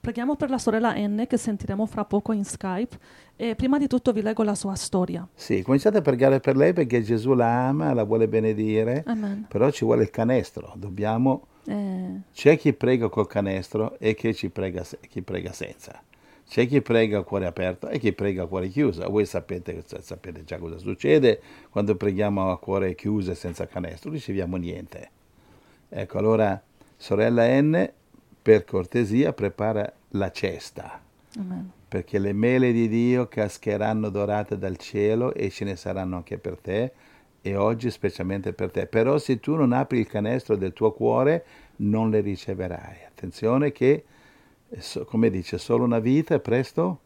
Preghiamo per la sorella N che sentiremo fra poco in Skype e prima di tutto vi leggo la sua storia. Sì, cominciate a pregare per lei perché Gesù la ama, la vuole benedire, Amen. però ci vuole il canestro. Dobbiamo... C'è chi prega col canestro e chi prega senza. C'è chi prega a cuore aperto e chi prega a cuore chiuso. Voi sapete già cosa succede quando preghiamo a cuore chiuso e senza canestro, non riceviamo niente. Ecco, allora, sorella N, per cortesia, prepara la cesta, Amen. perché le mele di Dio cascheranno dorate dal cielo e ce ne saranno anche per te, e oggi specialmente per te. Però se tu non apri il canestro del tuo cuore, non le riceverai. Attenzione che, come dice, solo una vita e presto,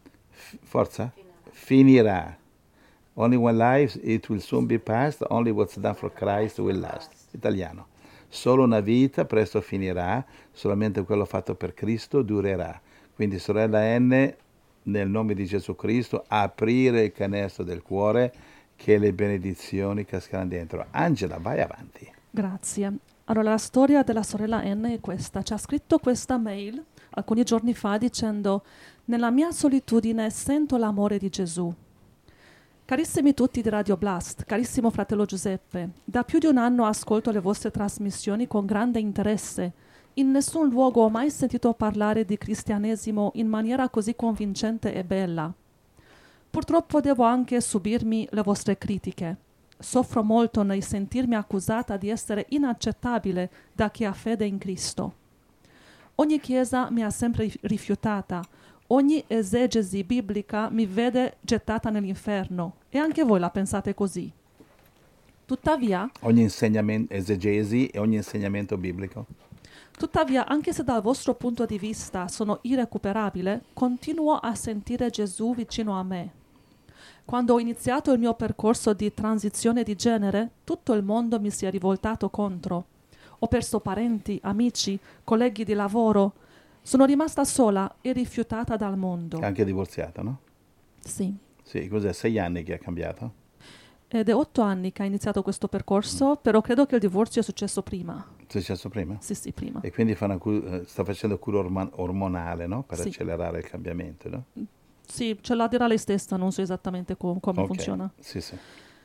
forza, finirà. Only one life, it will soon be past, only what's done for Christ will last. Italiano. Solo una vita, presto finirà, solamente quello fatto per Cristo durerà. Quindi, sorella N, nel nome di Gesù Cristo, aprire il canestro del cuore, che le benedizioni cascheranno dentro. Angela, vai avanti. Grazie. Allora, la storia della sorella N è questa. Ci ha scritto questa mail alcuni giorni fa dicendo: nella mia solitudine sento l'amore di Gesù. Carissimi tutti di Radio Blast, carissimo fratello Giuseppe, da più di un anno ascolto le vostre trasmissioni con grande interesse. In nessun luogo ho mai sentito parlare di cristianesimo in maniera così convincente e bella. Purtroppo devo anche subirmi le vostre critiche. Soffro molto nel sentirmi accusata di essere inaccettabile da chi ha fede in Cristo. Ogni chiesa mi ha sempre rifiutata. Ogni esegesi biblica mi vede gettata nell'inferno, e anche voi la pensate così. Tuttavia, ogni insegnamento, esegesi e ogni insegnamento biblico. Tuttavia, anche se dal vostro punto di vista sono irrecuperabile, continuo a sentire Gesù vicino a me. Quando ho iniziato il mio percorso di transizione di genere, tutto il mondo mi si è rivoltato contro. Ho perso parenti, amici, colleghi di lavoro. Sono rimasta sola e rifiutata dal mondo. Anche divorziata, no? Sì. Sì, cos'è? 6 anni che ha cambiato? Ed è 8 anni che ha iniziato questo percorso, però credo che il divorzio è successo prima. È successo prima? Sì, prima. E quindi sta facendo cura ormonale, no? Per sì. accelerare il cambiamento, no? Sì, ce la dirà lei stessa, non so esattamente come funziona. Sì, sì.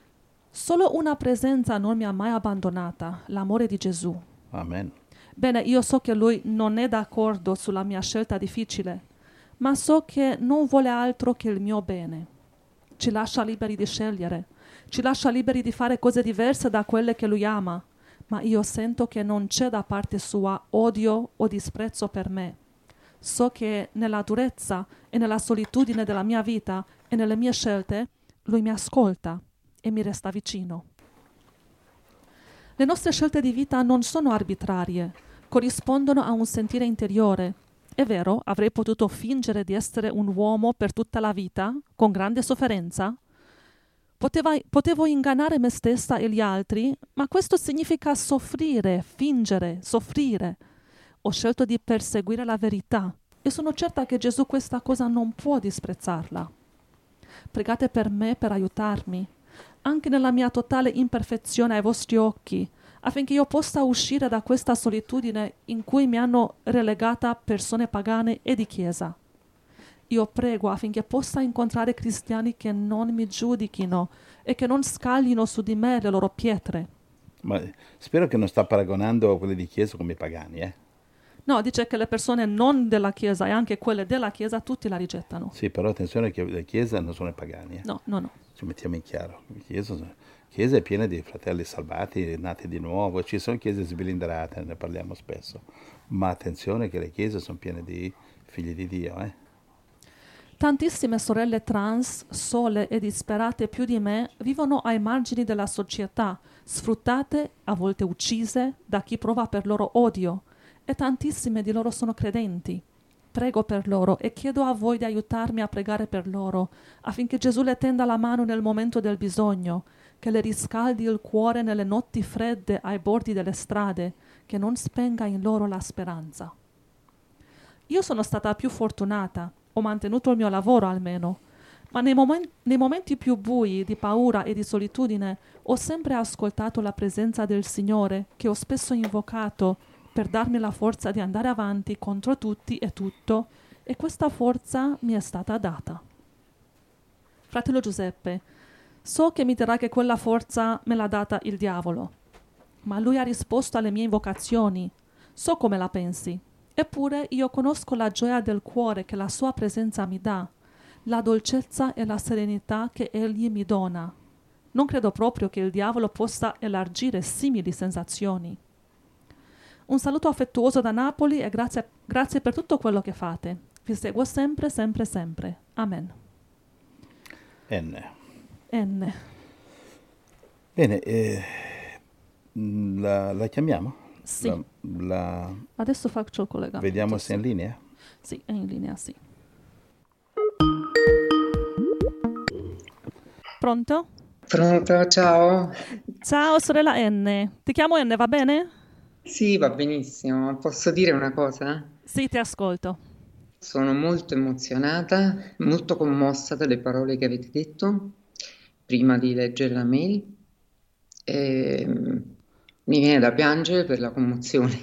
Solo una presenza non mi ha mai abbandonata, l'amore di Gesù. Amen. Bene, io so che lui non è d'accordo sulla mia scelta difficile, ma so che non vuole altro che il mio bene. Ci lascia liberi di scegliere, ci lascia liberi di fare cose diverse da quelle che lui ama, ma io sento che non c'è da parte sua odio o disprezzo per me. So che nella durezza e nella solitudine della mia vita e nelle mie scelte, lui mi ascolta e mi resta vicino. Le nostre scelte di vita non sono arbitrarie, corrispondono a un sentire interiore. È vero, avrei potuto fingere di essere un uomo per tutta la vita, con grande sofferenza. Potevo ingannare me stessa e gli altri, ma questo significa soffrire, fingere, soffrire. Ho scelto di perseguire la verità e sono certa che Gesù questa cosa non può disprezzarla. Pregate per me per aiutarmi, anche nella mia totale imperfezione ai vostri occhi, affinché io possa uscire da questa solitudine in cui mi hanno relegata persone pagane e di chiesa. Io prego affinché possa incontrare cristiani che non mi giudichino e che non scaglino su di me le loro pietre. Ma spero che non sta paragonando quelli di chiesa come i pagani, eh? No, dice che le persone non della chiesa e anche quelle della chiesa tutti la rigettano. Sì, però attenzione che le chiese non sono i pagani, eh? No. Ci mettiamo in chiaro. La chiesa è piena di fratelli salvati, nati di nuovo. Ci sono chiese sbilindrate, ne parliamo spesso. Ma attenzione che le chiese sono piene di figli di Dio, eh? Tantissime sorelle trans, sole e disperate più di me, vivono ai margini della società, sfruttate, a volte uccise, da chi prova per loro odio. E tantissime di loro sono credenti. Prego per loro e chiedo a voi di aiutarmi a pregare per loro, affinché Gesù le tenda la mano nel momento del bisogno, che le riscaldi il cuore nelle notti fredde ai bordi delle strade, che non spenga in loro la speranza. Io sono stata più fortunata, ho mantenuto il mio lavoro almeno, ma nei momenti più bui di paura e di solitudine ho sempre ascoltato la presenza del Signore, che ho spesso invocato, per darmi la forza di andare avanti contro tutti e tutto, e questa forza mi è stata data. Fratello Giuseppe, so che mi dirà che quella forza me l'ha data il diavolo, ma lui ha risposto alle mie invocazioni. So come la pensi. Eppure io conosco la gioia del cuore che la sua presenza mi dà, la dolcezza e la serenità che egli mi dona. Non credo proprio che il diavolo possa elargire simili sensazioni. Un saluto affettuoso da Napoli e grazie per tutto quello che fate. Vi seguo sempre, sempre, sempre. Amen. N. Bene, la chiamiamo? Sì. Adesso faccio il collegamento. Vediamo se è in linea. Sì, è in linea, sì. Pronto? Pronto, ciao. Ciao, sorella N. Ti chiamo N, va bene? Sì, va benissimo. Posso dire una cosa? Sì, ti ascolto. Sono molto emozionata, molto commossa dalle parole che avete detto prima di leggere la mail. Mi viene da piangere per la commozione.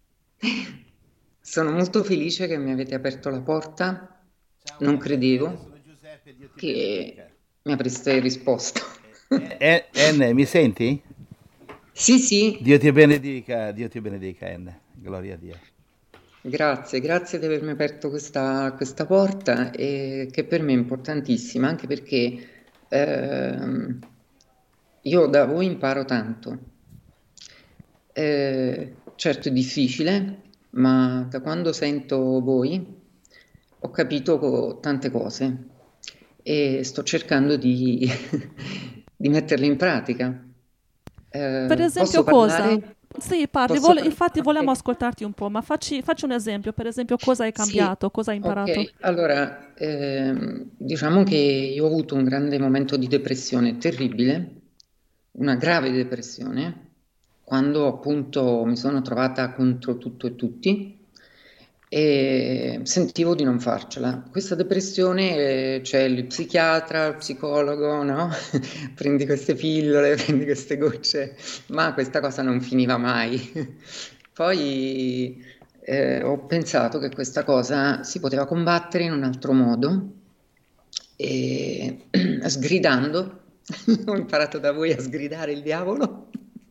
Sono molto felice che mi avete aperto la porta. Non credevo che mi avreste risposto. N, mi senti? Sì, sì. Dio ti benedica, N. Gloria a Dio. Grazie di avermi aperto questa porta, che per me è importantissima, anche perché io da voi imparo tanto. Certo è difficile, ma da quando sento voi ho capito tante cose e sto cercando di, di metterle in pratica. Per esempio Posso cosa? parlare? Sì, parli. Infatti volevamo ascoltarti un po', ma facci un esempio. Per esempio, cosa hai cambiato? Cosa hai imparato? Ok, allora, diciamo che io ho avuto un grande momento di depressione terribile, una grave depressione, quando appunto mi sono trovata contro tutto e tutti e sentivo di non farcela. Questa depressione, c'è il psichiatra, il psicologo, no? Prendi queste pillole, prendi queste gocce, ma questa cosa non finiva mai. Poi ho pensato che questa cosa si poteva combattere in un altro modo, e sgridando, ho imparato da voi a sgridare il diavolo,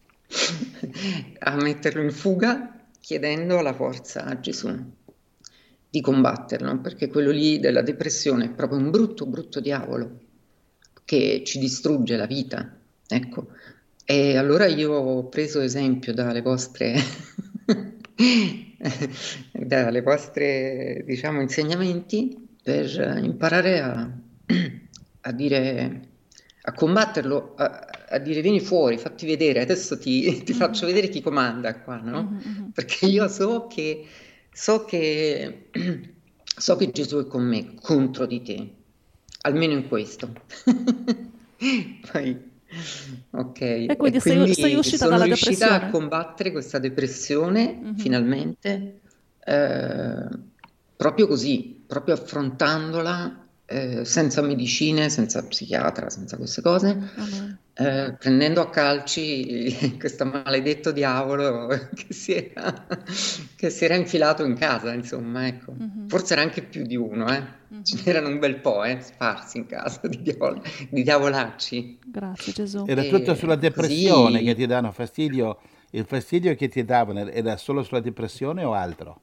a metterlo in fuga, chiedendo la forza a Gesù di combatterlo, perché quello lì della depressione è proprio un brutto, brutto diavolo che ci distrugge la vita, ecco. E allora io ho preso esempio dalle vostre, diciamo, insegnamenti per imparare a dire, a combatterlo, a dire vieni fuori, fatti vedere, adesso ti faccio vedere chi comanda qua, no? Perché io so che Gesù è con me, contro di te, almeno in questo. Poi, ok, E quindi sei uscita sono dalla riuscita depressione? a combattere questa depressione, finalmente, proprio così, proprio affrontandola, senza medicine, senza psichiatra, senza queste cose, prendendo a calci questo maledetto diavolo che si era infilato in casa, insomma, ecco. Forse era anche più di uno, ce n'erano un bel po', sparsi in casa di diavolacci. Grazie Gesù. Era tutto sulla depressione Così, che ti danno fastidio. Il fastidio che ti davano era solo sulla depressione o altro?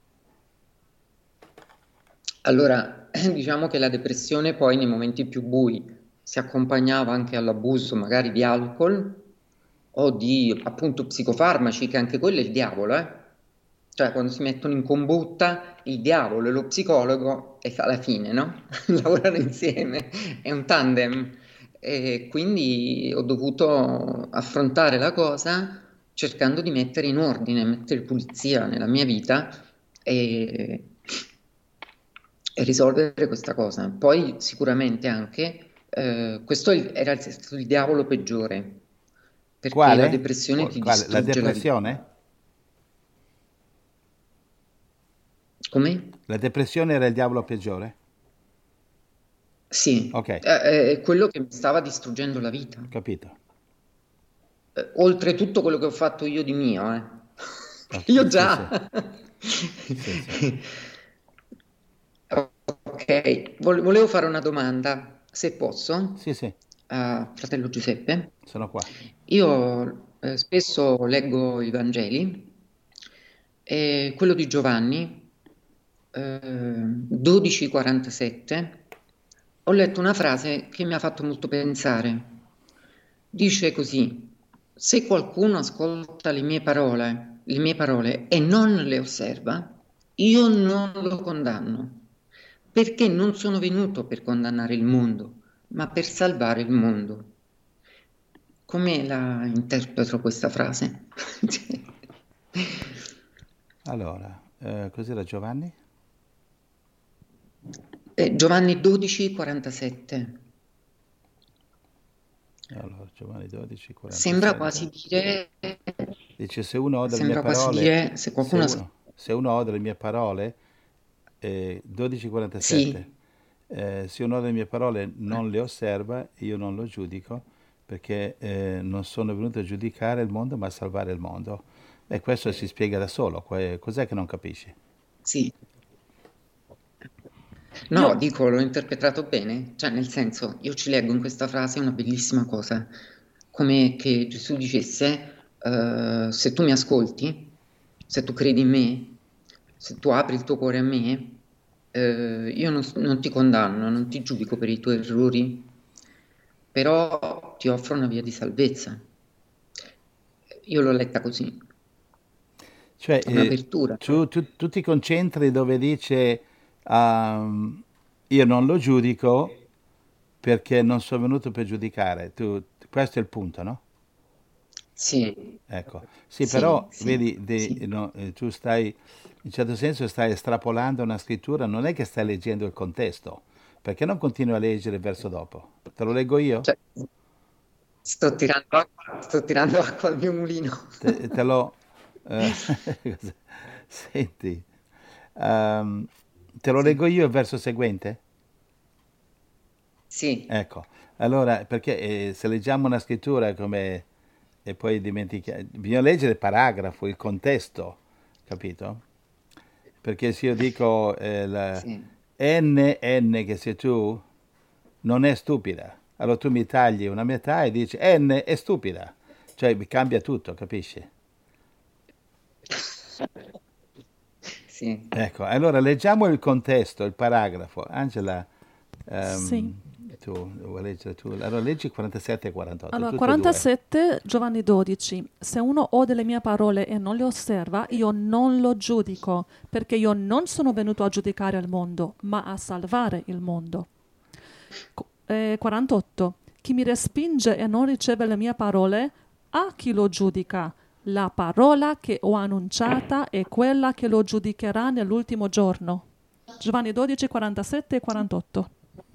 allora, diciamo che la depressione poi nei momenti più bui si accompagnava anche all'abuso magari di alcol o di appunto psicofarmaci, che anche quello è il diavolo, eh? Cioè quando si mettono in combutta il diavolo e lo psicologo e fa la fine, no? Lavorano insieme, è un tandem. E quindi ho dovuto affrontare la cosa cercando di mettere in ordine, mettere pulizia nella mia vita e, e risolvere questa cosa. Poi sicuramente anche questo era stato il diavolo peggiore, perché la Quale? depressione ti Quale? La distrugge la vita. depressione? Come? La depressione era il diavolo peggiore? Sì, Ok, è quello che mi stava distruggendo la vita. capito. Oltre tutto quello che ho fatto io di mio, Io Sì, sì, già. sì, sì, Ok, volevo fare una domanda, se posso, sì, sì, a fratello Giuseppe. sono qua. Io spesso leggo i Vangeli e quello di Giovanni 12:47 ho letto una frase che mi ha fatto molto pensare. Dice così: se qualcuno ascolta le mie parole e non le osserva, io non lo condanno, perché non sono venuto per condannare il mondo, ma per salvare il mondo. Come la interpreto questa frase? Allora, cos'era Giovanni? Giovanni 12:47. Allora, Giovanni 12, Sembra quasi 47. dire, Dice, se uno ode le mie sembra quasi parole, dire, se qualcuno... se uno ode le mie parole, Sì, 12:47, se uno ode le mie parole non le osserva, io non lo giudico, perché non sono venuto a giudicare il mondo, ma a salvare il mondo. E questo si spiega da solo. Cos'è che non capisci? sì. No, Io, dico, l'ho interpretato bene, cioè nel senso, io ci leggo in questa frase una bellissima cosa, come che Gesù dicesse, se tu mi ascolti, se tu credi in me, se tu apri il tuo cuore a me, io non ti condanno, non ti giudico per i tuoi errori, però ti offro una via di salvezza. Io l'ho letta così, Cioè, un'apertura. tu ti concentri dove dice, io non lo giudico perché non sono venuto per giudicare. Questo è il punto, no? Sì, Ecco, sì, sì, però sì, vedi, sì. no, tu stai, in certo senso stai estrapolando una scrittura, non è che stai leggendo il contesto, perché non continui a leggere il verso dopo? Te lo leggo io? Cioè, sto tirando acqua al mio mulino. Te lo... eh, senti, ehm, te lo Sì, leggo io il verso seguente? sì, Ecco, allora, perché se leggiamo una scrittura come... e poi dimentichiamo, bisogna leggere il paragrafo, il contesto, capito? Perché se io dico sì. N che sei tu, non è stupida. Allora tu mi tagli una metà e dici N è stupida. Cioè mi cambia tutto, capisci? Sì. Ecco, allora leggiamo il contesto, il paragrafo. Angela, sì. ehm, tu vuoi leggere tu? Allora leggi 47 e 48, Allora, tutte e due. 47, Giovanni 12. Se uno ode le mie parole e non le osserva, io non lo giudico, perché io non sono venuto a giudicare il mondo, ma a salvare il mondo. 48. Chi mi respinge e non riceve le mie parole, a chi lo giudica? La parola che ho annunciata è quella che lo giudicherà nell'ultimo giorno. Giovanni 12, 47 e 48.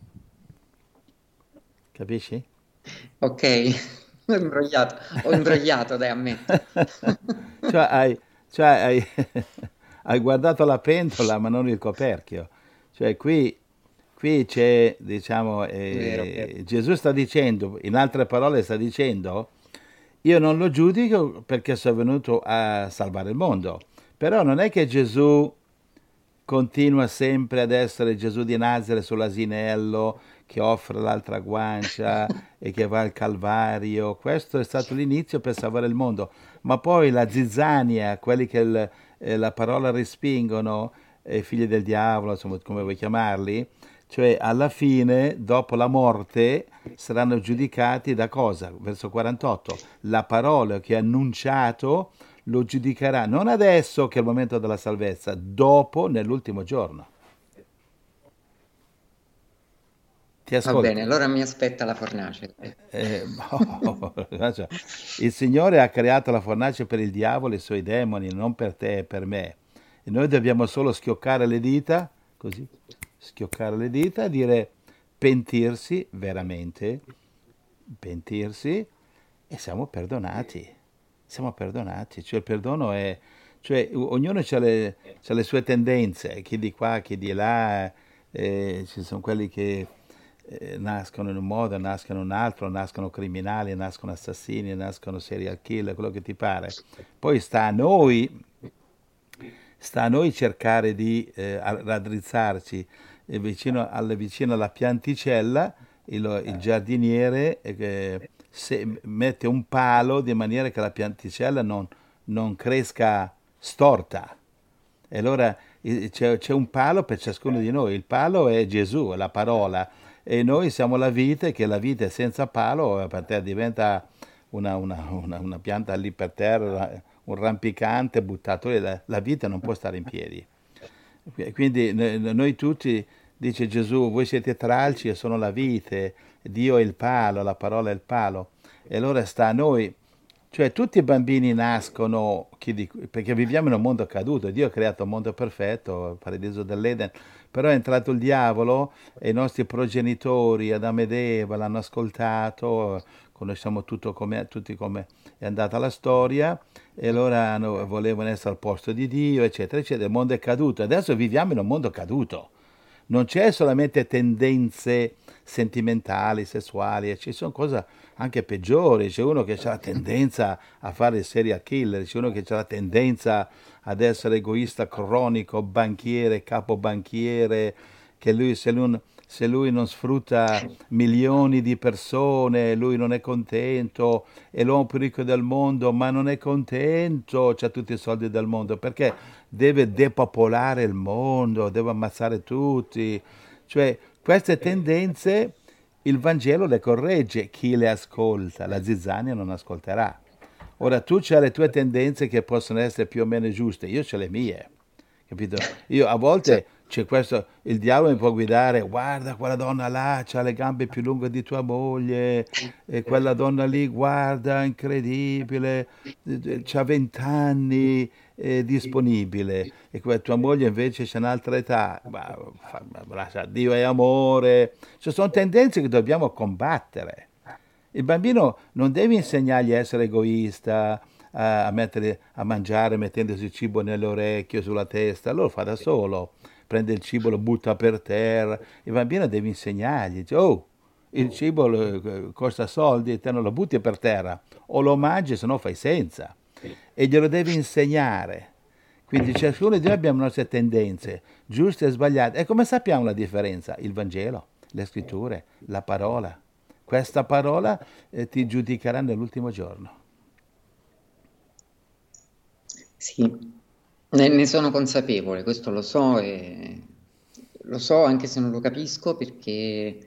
Capisci? Ok, ho imbrogliato, dai, ammetto. Cioè hai hai guardato la pentola ma non il coperchio. Cioè qui c'è, diciamo, Vero, vero. Gesù sta dicendo, in altre parole sta dicendo, io non lo giudico perché sono venuto a salvare il mondo. Però non è che Gesù continua sempre ad essere Gesù di Nazareth sull'asinello che offre l'altra guancia e che va al Calvario. Questo è stato l'inizio per salvare il mondo. Ma poi la zizzania, quelli che la parola respingono, figli del diavolo, insomma, come vuoi chiamarli, cioè alla fine, dopo la morte, saranno giudicati da cosa? Verso 48. La parola che ha annunciato lo giudicherà non adesso che è il momento della salvezza, dopo nell'ultimo giorno. Ti Va bene, ascolto. allora mi aspetta la fornace. Cioè, il Signore ha creato la fornace per il diavolo e i suoi demoni, non per te e per me. E noi dobbiamo solo schioccare le dita, così, schioccare le dita e dire pentirsi veramente, pentirsi e siamo perdonati. Siamo perdonati. Cioè il perdono è... Cioè ognuno c'ha le sue tendenze, chi di qua, chi di là, ci sono quelli che nascono in un modo, nascono in un altro, nascono criminali, nascono assassini, nascono serial killer, quello che ti pare. Poi sta a noi sta a noi cercare di raddrizzarci vicino alla pianticella. Il giardiniere mette un palo di maniera che la pianticella non cresca storta. E allora c'è un palo per ciascuno di noi. Il palo è Gesù, è la parola. E noi siamo la vite, che la vite senza palo per te diventa una pianta lì per terra, un rampicante buttato lì. La vite non può stare in piedi. Quindi noi tutti, dice Gesù, voi siete tralci e sono la vite, Dio è il palo, la parola è il palo. E allora sta a noi, cioè tutti i bambini nascono, perché viviamo in un mondo caduto, Dio ha creato un mondo perfetto, il paradiso dell'Eden, però è entrato il diavolo e i nostri progenitori, Adamo ed Eva, l'hanno ascoltato, conosciamo tutti come è andata la storia, e allora volevano essere al posto di Dio, eccetera, eccetera. Il mondo è caduto. Adesso viviamo in un mondo caduto. Non c'è solamente tendenze sentimentali, sessuali, ci sono cose anche peggiori. C'è uno che ha la tendenza a fare il serial killer, c'è uno che ha la tendenza ad essere egoista cronico, banchiere, capobanchiere, che se lui non sfrutta milioni di persone, lui non è contento, è l'uomo più ricco del mondo, ma non è contento, c'ha tutti i soldi del mondo, perché deve depopolare il mondo, deve ammazzare tutti. Cioè, queste tendenze il Vangelo le corregge, chi le ascolta, la zizzania non ascolterà. Ora tu c'hai le tue tendenze che possono essere più o meno giuste, io c'ho le mie, capito? Io a Cioè, volte c'è questo, il diavolo mi può guidare, guarda quella donna là, ha le gambe più lunghe di tua moglie, e quella donna lì, guarda, incredibile, c'ha 20 anni, è disponibile, e tua moglie invece c'è un'altra età, Dio è amore, ci sono tendenze che dobbiamo combattere. Il bambino non devi insegnargli a essere egoista, a mangiare mettendosi il cibo nelle orecchie o sulla testa, lo fa da solo, prende il cibo, lo butta per terra. Il bambino devi insegnargli, dice, oh, il cibo costa soldi, te non lo butti per terra, o lo mangi se no fai senza. E glielo devi insegnare. Quindi ciascuno di noi abbiamo le nostre tendenze, giuste e sbagliate. E come sappiamo la differenza? Il Vangelo, le scritture, la parola. Questa parola ti giudicherà nell'ultimo giorno. sì, ne sono consapevole, questo lo so e lo so anche se non lo capisco perché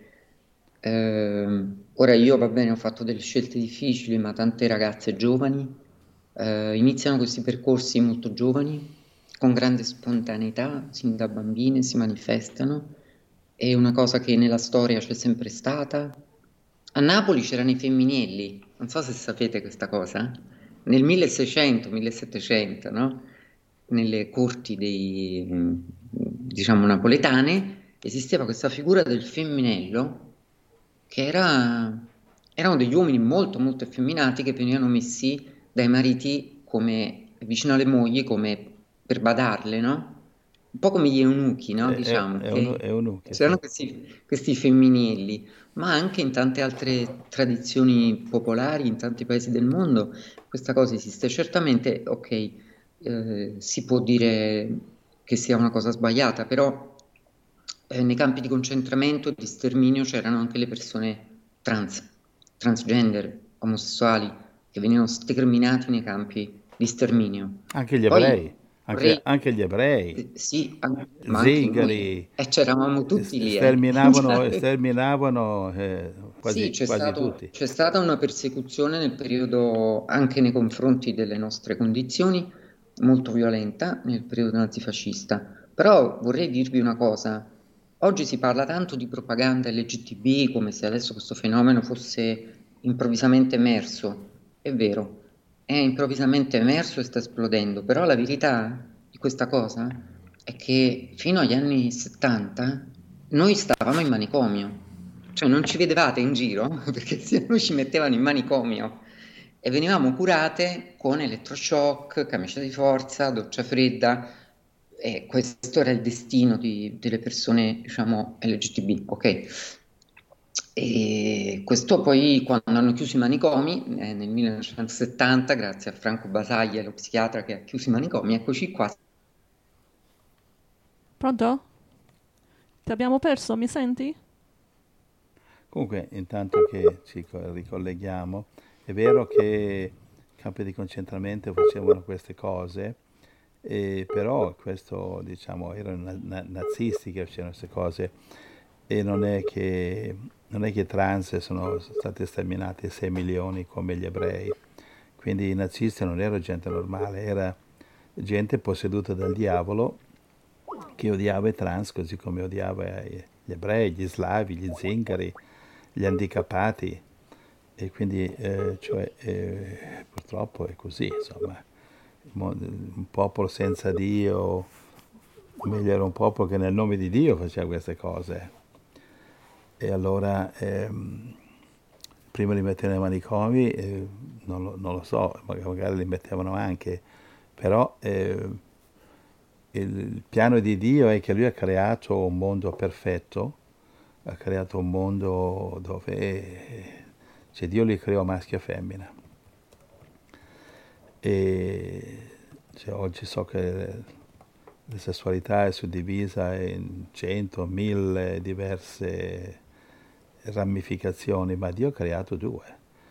ora io va bene, ho fatto delle scelte difficili, ma tante ragazze giovani iniziano questi percorsi molto giovani, con grande spontaneità, sin da bambine si manifestano. È una cosa che nella storia c'è sempre stata. A Napoli c'erano i femminilli, non so se sapete questa cosa, nel 1600-1700, no? Nelle corti diciamo, napoletane esisteva questa figura del femminello che erano degli uomini molto molto effeminati che venivano messi dai mariti come vicino alle mogli come per badarle, no? Un po' come gli eunuchi, no? Diciamo che È un c'erano sì. questi femminili, ma anche in tante altre tradizioni popolari, in tanti paesi del mondo, questa cosa esiste. Certamente, ok, si può dire che sia una cosa sbagliata, però nei campi di concentramento e di sterminio c'erano anche le persone transgender, omosessuali, che venivano sterminati nei campi di sterminio. Anche gli Poi ebrei, vorrei, anche gli ebrei, sì, ma anche noi, zingari, e c'eravamo tutti lì, sterminavano Sì, quasi tutti. c'è stata una persecuzione nel periodo anche nei confronti delle nostre condizioni, molto violenta nel periodo nazifascista. Però vorrei dirvi una cosa, oggi si parla tanto di propaganda LGTB come se adesso questo fenomeno fosse improvvisamente emerso. È vero, è improvvisamente emerso e sta esplodendo, però la verità di questa cosa è che fino agli anni 70 noi stavamo in manicomio, cioè non ci vedevate in giro perché se noi ci mettevano in manicomio e venivamo curate con elettroshock, camicia di forza, doccia fredda e questo era il destino delle persone, diciamo, LGTB, ok? E questo poi quando hanno chiuso i manicomi nel 1970, grazie a Franco Basaglia, lo psichiatra che ha chiuso i manicomi, eccoci qua, Pronto? Ti abbiamo perso, mi senti? Comunque, intanto che ci ricolleghiamo, è vero che i campi di concentramento facevano queste cose, però questo, diciamo, erano nazisti che facevano queste cose e non è che trans sono stati sterminati 6 milioni come gli ebrei. Quindi i nazisti non erano gente normale, era gente posseduta dal diavolo che odiava i trans così come odiava gli ebrei, gli slavi, gli zingari, gli handicappati. E quindi purtroppo è così, insomma. Un popolo senza Dio, o meglio era un popolo che nel nome di Dio faceva queste cose. E allora prima li mettevano nei manicomi, non lo so, magari li mettevano anche, però il piano di Dio è che Lui ha creato un mondo perfetto, ha creato un mondo dove Dio li creò maschio e femmina. E oggi so che la sessualità è suddivisa in 100, 1000 diverse ramificazioni, ma Dio ha creato due.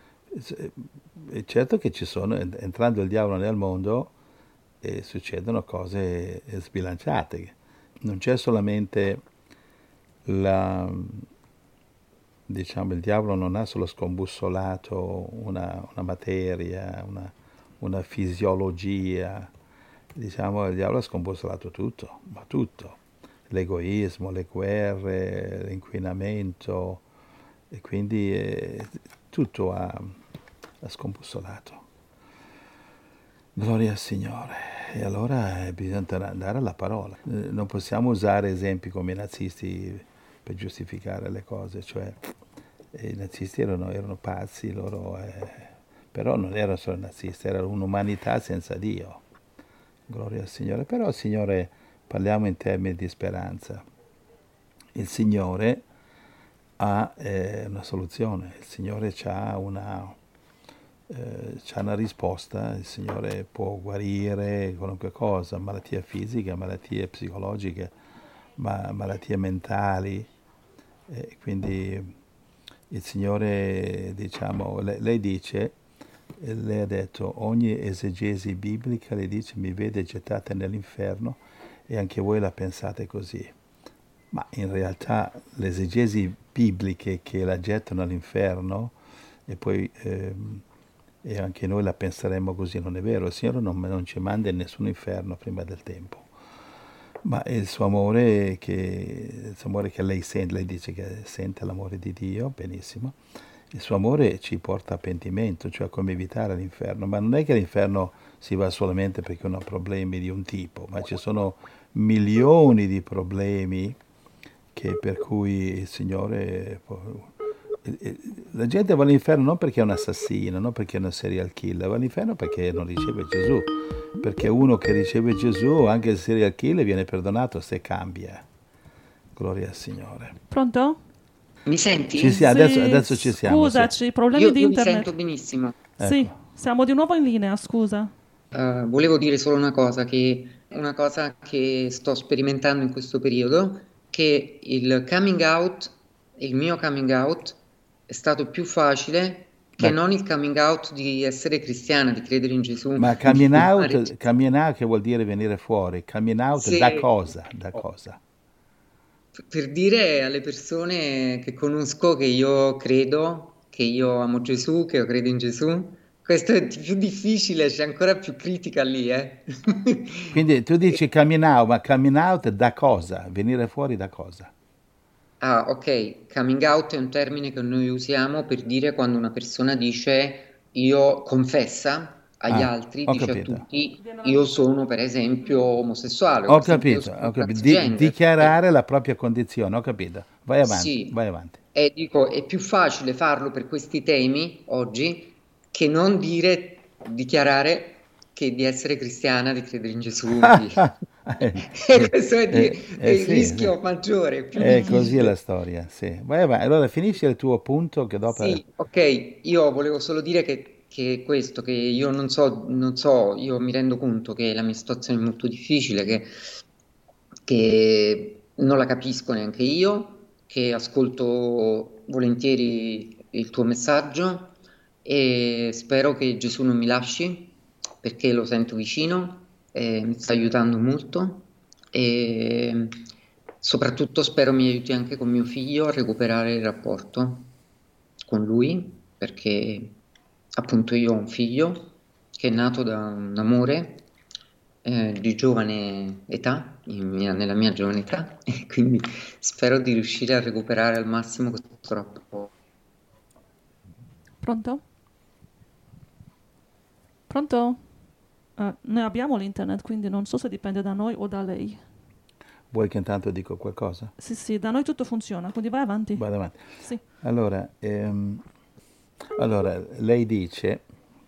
È certo che ci sono, entrando il diavolo nel mondo, succedono cose sbilanciate. Non c'è solamente diciamo, il diavolo non ha solo scombussolato una materia, una fisiologia. Diciamo, il diavolo ha scombussolato tutto, ma tutto. L'egoismo, le guerre, l'inquinamento, e quindi tutto ha scombussolato. Gloria al Signore. E allora bisogna andare alla parola. Non possiamo usare esempi come i nazisti per giustificare le cose, cioè i nazisti erano pazzi, però non erano solo nazisti, era un'umanità senza Dio. Gloria al Signore. Però, Signore, parliamo in termini di speranza. Il Signore ha una soluzione, il Signore c'ha una risposta, il Signore può guarire qualunque cosa, malattie fisiche, malattie psicologiche, malattie mentali. Quindi il Signore, diciamo, lei dice, lei ha detto, ogni esegesi biblica, le dice, mi vede gettata nell'inferno e anche voi la pensate così. Ma in realtà le esegesi bibliche che la gettano all'inferno e poi e anche noi la penseremmo così, non è vero, il Signore non ci manda in nessun inferno prima del tempo. Ma è il suo amore che lei sente, lei dice che sente l'amore di Dio, benissimo. Il suo amore ci porta a pentimento, cioè come evitare l'inferno, ma non è che l'inferno si va solamente perché uno ha problemi di un tipo, ma ci sono milioni di problemi per cui il Signore... La gente va all'inferno non perché è un assassino, non perché è un serial killer, va all'inferno perché non riceve Gesù. Perché uno che riceve Gesù, anche il serial killer, viene perdonato se cambia. Gloria al Signore. Pronto? Mi senti? Sì, adesso ci siamo. Scusaci, Sì. problemi di Io internet. vi sento benissimo. Sì, Ecco. siamo di nuovo in linea, scusa. Volevo dire solo una cosa che sto sperimentando in questo periodo, che il mio coming out, è stato più facile che Ma- non il coming out di essere cristiana, di credere in Gesù. Ma coming out che vuol dire venire fuori? Coming out Se- da cosa? Da cosa? per dire alle persone che conosco che io credo, che io amo Gesù, che io credo in Gesù, questo è più difficile, c'è ancora più critica lì, eh. Quindi tu dici coming out, ma coming out da cosa? Venire fuori da cosa? Ah, ok. Coming out è un termine che noi usiamo per dire quando una persona dice io confessa agli Ah, altri, ho dice a capito. tutti io sono per esempio omosessuale o Ho per esempio io capito, sono ho capito. transgender. Dichiarare la propria condizione, ho capito. Vai avanti, Sì, vai avanti. e dico è più facile farlo per questi temi oggi che non dichiarare che di essere cristiana, di credere in Gesù. E questo è il Sì, sì. rischio maggiore, è più Così è difficile. la storia, sì. Vai avanti. Allora finisci il tuo punto che dopo... Sì, ok, io volevo solo dire che questo, che io non so, io mi rendo conto che la mia situazione è molto difficile, che che non la capisco neanche io, che ascolto volentieri il tuo messaggio e spero che Gesù non mi lasci perché lo sento vicino e mi sta aiutando molto e soprattutto spero mi aiuti anche con mio figlio a recuperare il rapporto con lui perché appunto io ho un figlio che è nato da un amore di giovane età, nella mia giovane età, e quindi spero di riuscire a recuperare al massimo questo rapporto. Pronto? Pronto? Noi abbiamo l'internet, quindi non so se dipende da noi o da lei. Vuoi che intanto dico qualcosa? Sì, da noi tutto funziona, quindi vai avanti. Vado avanti. Sì. Allora, lei dice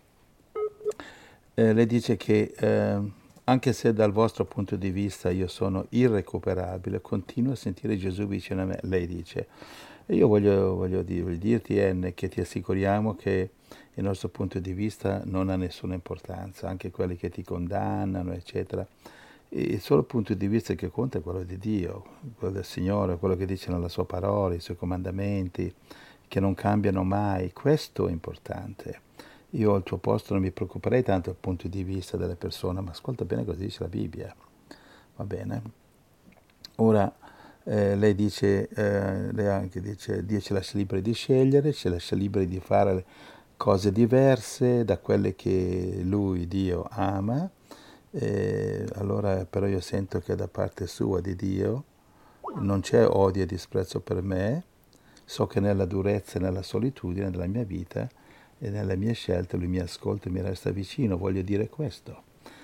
che anche se dal vostro punto di vista io sono irrecuperabile, continuo a sentire Gesù vicino a me. Lei dice, e io voglio dirti, Anne, che ti assicuriamo che il nostro punto di vista non ha nessuna importanza, anche quelli che ti condannano, eccetera. Il solo punto di vista che conta è quello di Dio, quello del Signore, quello che dice nella sua parola, i suoi comandamenti, che non cambiano mai. Questo è importante. Io al tuo posto non mi preoccuperei tanto dal punto di vista delle persone, ma ascolta bene cosa dice la Bibbia. Va bene? Ora, lei dice, lei anche dice, Dio ci lascia liberi di scegliere, ci lascia liberi di fare cose diverse da quelle che Lui, Dio, ama. Allora però io sento che da parte sua di Dio non c'è odio e disprezzo per me, so che nella durezza e nella solitudine della mia vita e nelle mie scelte Lui mi ascolta e mi resta vicino, voglio dire questo.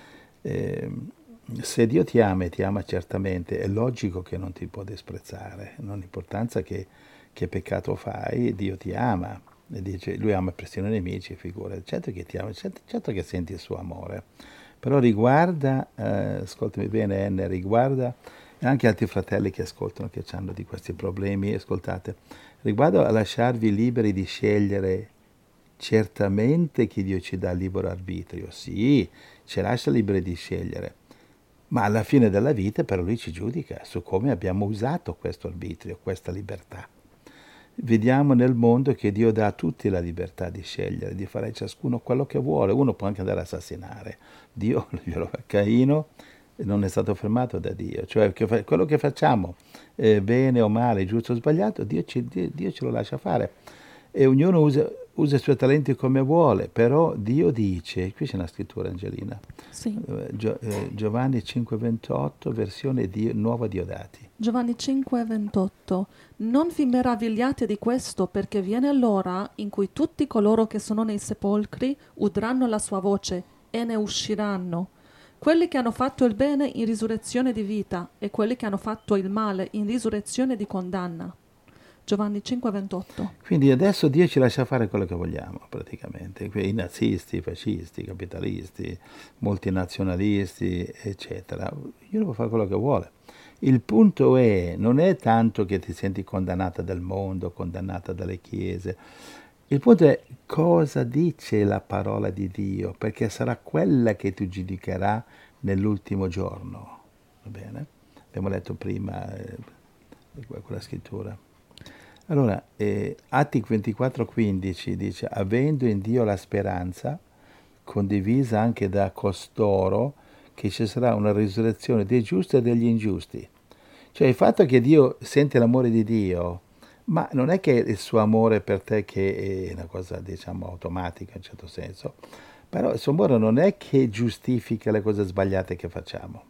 Se Dio ti ama e ti ama certamente, è logico che non ti può disprezzare, non ha importanza che peccato fai, Dio ti ama. E dice, lui ama persino i nemici, figura, certo che ti ama, certo che senti il suo amore. Però riguarda, ascoltami bene Anne, riguarda anche altri fratelli che ascoltano, che hanno di questi problemi, ascoltate, riguardo a lasciarvi liberi di scegliere, certamente che Dio ci dà libero arbitrio, sì, ci lascia liberi di scegliere, ma alla fine della vita però Lui ci giudica su come abbiamo usato questo arbitrio, questa libertà. Vediamo nel mondo che Dio dà a tutti la libertà di scegliere, di fare ciascuno quello che vuole. Uno può anche andare a assassinare. Dio, Caino, non è stato fermato da Dio. Cioè quello che facciamo, bene o male, giusto o sbagliato, Dio ce lo lascia fare. E ognuno usa i suoi talenti come vuole, però Dio dice, qui c'è una scrittura Angelina, Sì. Giovanni 5,28, versione nuova Diodati. Giovanni 5,28. Non vi meravigliate di questo, perché viene l'ora in cui tutti coloro che sono nei sepolcri udranno la sua voce e ne usciranno. Quelli che hanno fatto il bene in risurrezione di vita e quelli che hanno fatto il male in risurrezione di condanna. Giovanni 5,28. Quindi adesso Dio ci lascia fare quello che vogliamo, praticamente. I nazisti, i fascisti, i capitalisti, molti nazionalisti, eccetera. Ognuno può fare quello che vuole. Il punto non è tanto che ti senti condannata dal mondo, condannata dalle chiese. Il punto è cosa dice la parola di Dio, perché sarà quella che ti giudicherà nell'ultimo giorno. Va bene? Abbiamo letto prima quella scrittura. Allora, Atti 24,15 dice, avendo in Dio la speranza, condivisa anche da costoro, che ci sarà una risurrezione dei giusti e degli ingiusti. Cioè il fatto che Dio sente l'amore di Dio, ma non è che il suo amore per te che è una cosa, diciamo, automatica in un certo senso, però il suo amore non è che giustifica le cose sbagliate che facciamo.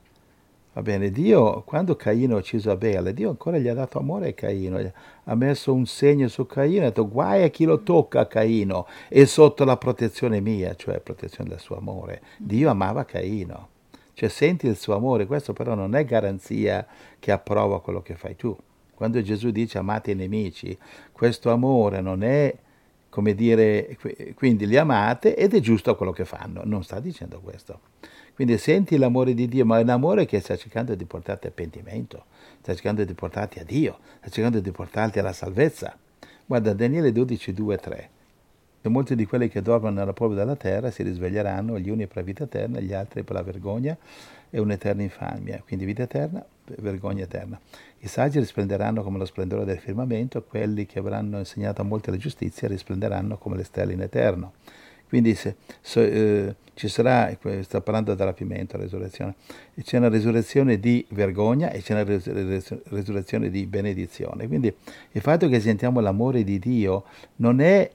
Va bene, Dio, quando Caino ha ucciso Abele, Dio ancora gli ha dato amore a Caino, ha messo un segno su Caino e ha detto guai a chi lo tocca a Caino, è sotto la protezione mia, cioè protezione del suo amore. Dio amava Caino, cioè senti il suo amore, questo però non è garanzia che approva quello che fai tu. Quando Gesù dice amate i nemici, questo amore non è, come dire, quindi li amate ed è giusto quello che fanno, non sta dicendo questo. Quindi senti l'amore di Dio, ma è un amore che sta cercando di portarti a pentimento, sta cercando di portarti a Dio, sta cercando di portarti alla salvezza. Guarda, Daniele 12, 2, 3. E molti di quelli che dormono nella polvere della terra si risveglieranno, gli uni per la vita eterna, gli altri per la vergogna e un'eterna infamia. Quindi vita eterna, vergogna eterna. I saggi risplenderanno come lo splendore del firmamento, quelli che avranno insegnato a molti la giustizia risplenderanno come le stelle in eterno. Quindi ci sarà, sto parlando del rapimento, resurrezione, e c'è una resurrezione di vergogna e c'è una resurrezione di benedizione. Quindi il fatto che sentiamo l'amore di Dio non è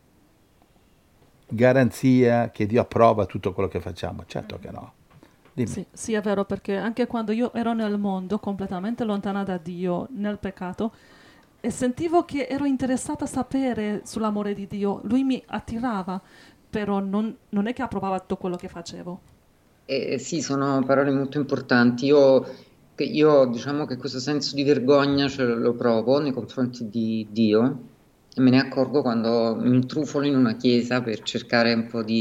garanzia che Dio approva tutto quello che facciamo, certo che no. Dimmi. Sì, sì, è vero, perché anche quando io ero nel mondo, completamente lontana da Dio, nel peccato, e sentivo che ero interessata a sapere sull'amore di Dio, lui mi attirava, però non è che approvava tutto quello che facevo. Sì, sono parole molto importanti. Diciamo che questo senso di vergogna lo provo nei confronti di Dio e me ne accorgo quando mi intrufolo in una chiesa per cercare un po'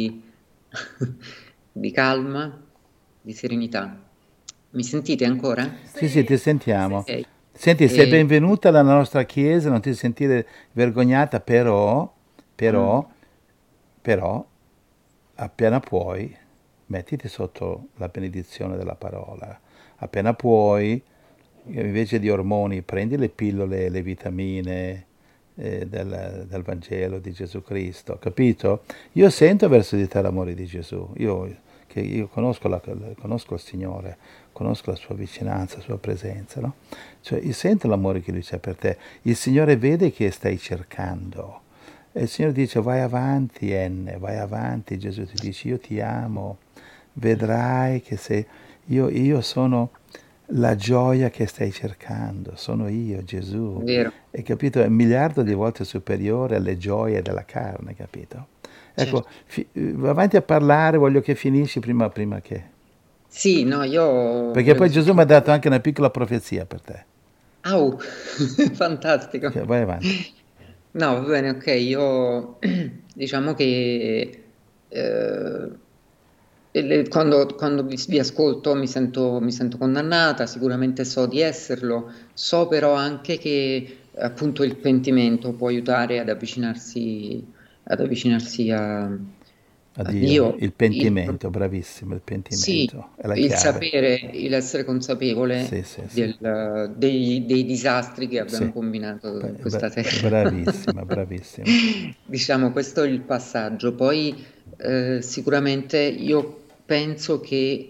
di calma, di serenità. Mi sentite ancora? Sì, sì, ti sentiamo. Ok. Senti, sei E- benvenuta alla nostra chiesa, non ti sentire vergognata, mm, però, però, appena puoi, mettiti sotto la benedizione della parola. Appena puoi, invece di ormoni, prendi le pillole, le vitamine del Vangelo di Gesù Cristo, capito? Io sento verso di te l'amore di Gesù, io conosco, conosco il Signore, conosco la sua vicinanza, la sua presenza, no? Cioè, io sento l'amore che Lui c'è per te. Il Signore vede che stai cercando. E il Signore dice, vai avanti, Enne, vai avanti. Gesù ti dice, io ti amo, vedrai che sei... Io sono la gioia che stai cercando, sono io, Gesù. vero, E capito? È un miliardo di volte superiore alle gioie della carne, capito? Ecco, certo. va avanti a parlare, voglio che finisci prima che... Sì, no, io Perché volevo poi Gesù mi ha soltanto... dato anche una piccola profezia per te. Au, fantastico. Ok, vai avanti. No, va bene, ok, io diciamo che eh, quando vi ascolto mi sento condannata, sicuramente so di esserlo, so però anche che appunto il pentimento può aiutare ad avvicinarsi a Addio. Dio. Il pentimento, bravissimo, il Sì, pentimento. È la il chiave. sapere, il essere consapevole Sì, sì, sì. dei disastri che abbiamo Sì. combinato in questa terra. Bravissima, bravissima. Diciamo, questo è il passaggio. Poi sicuramente io penso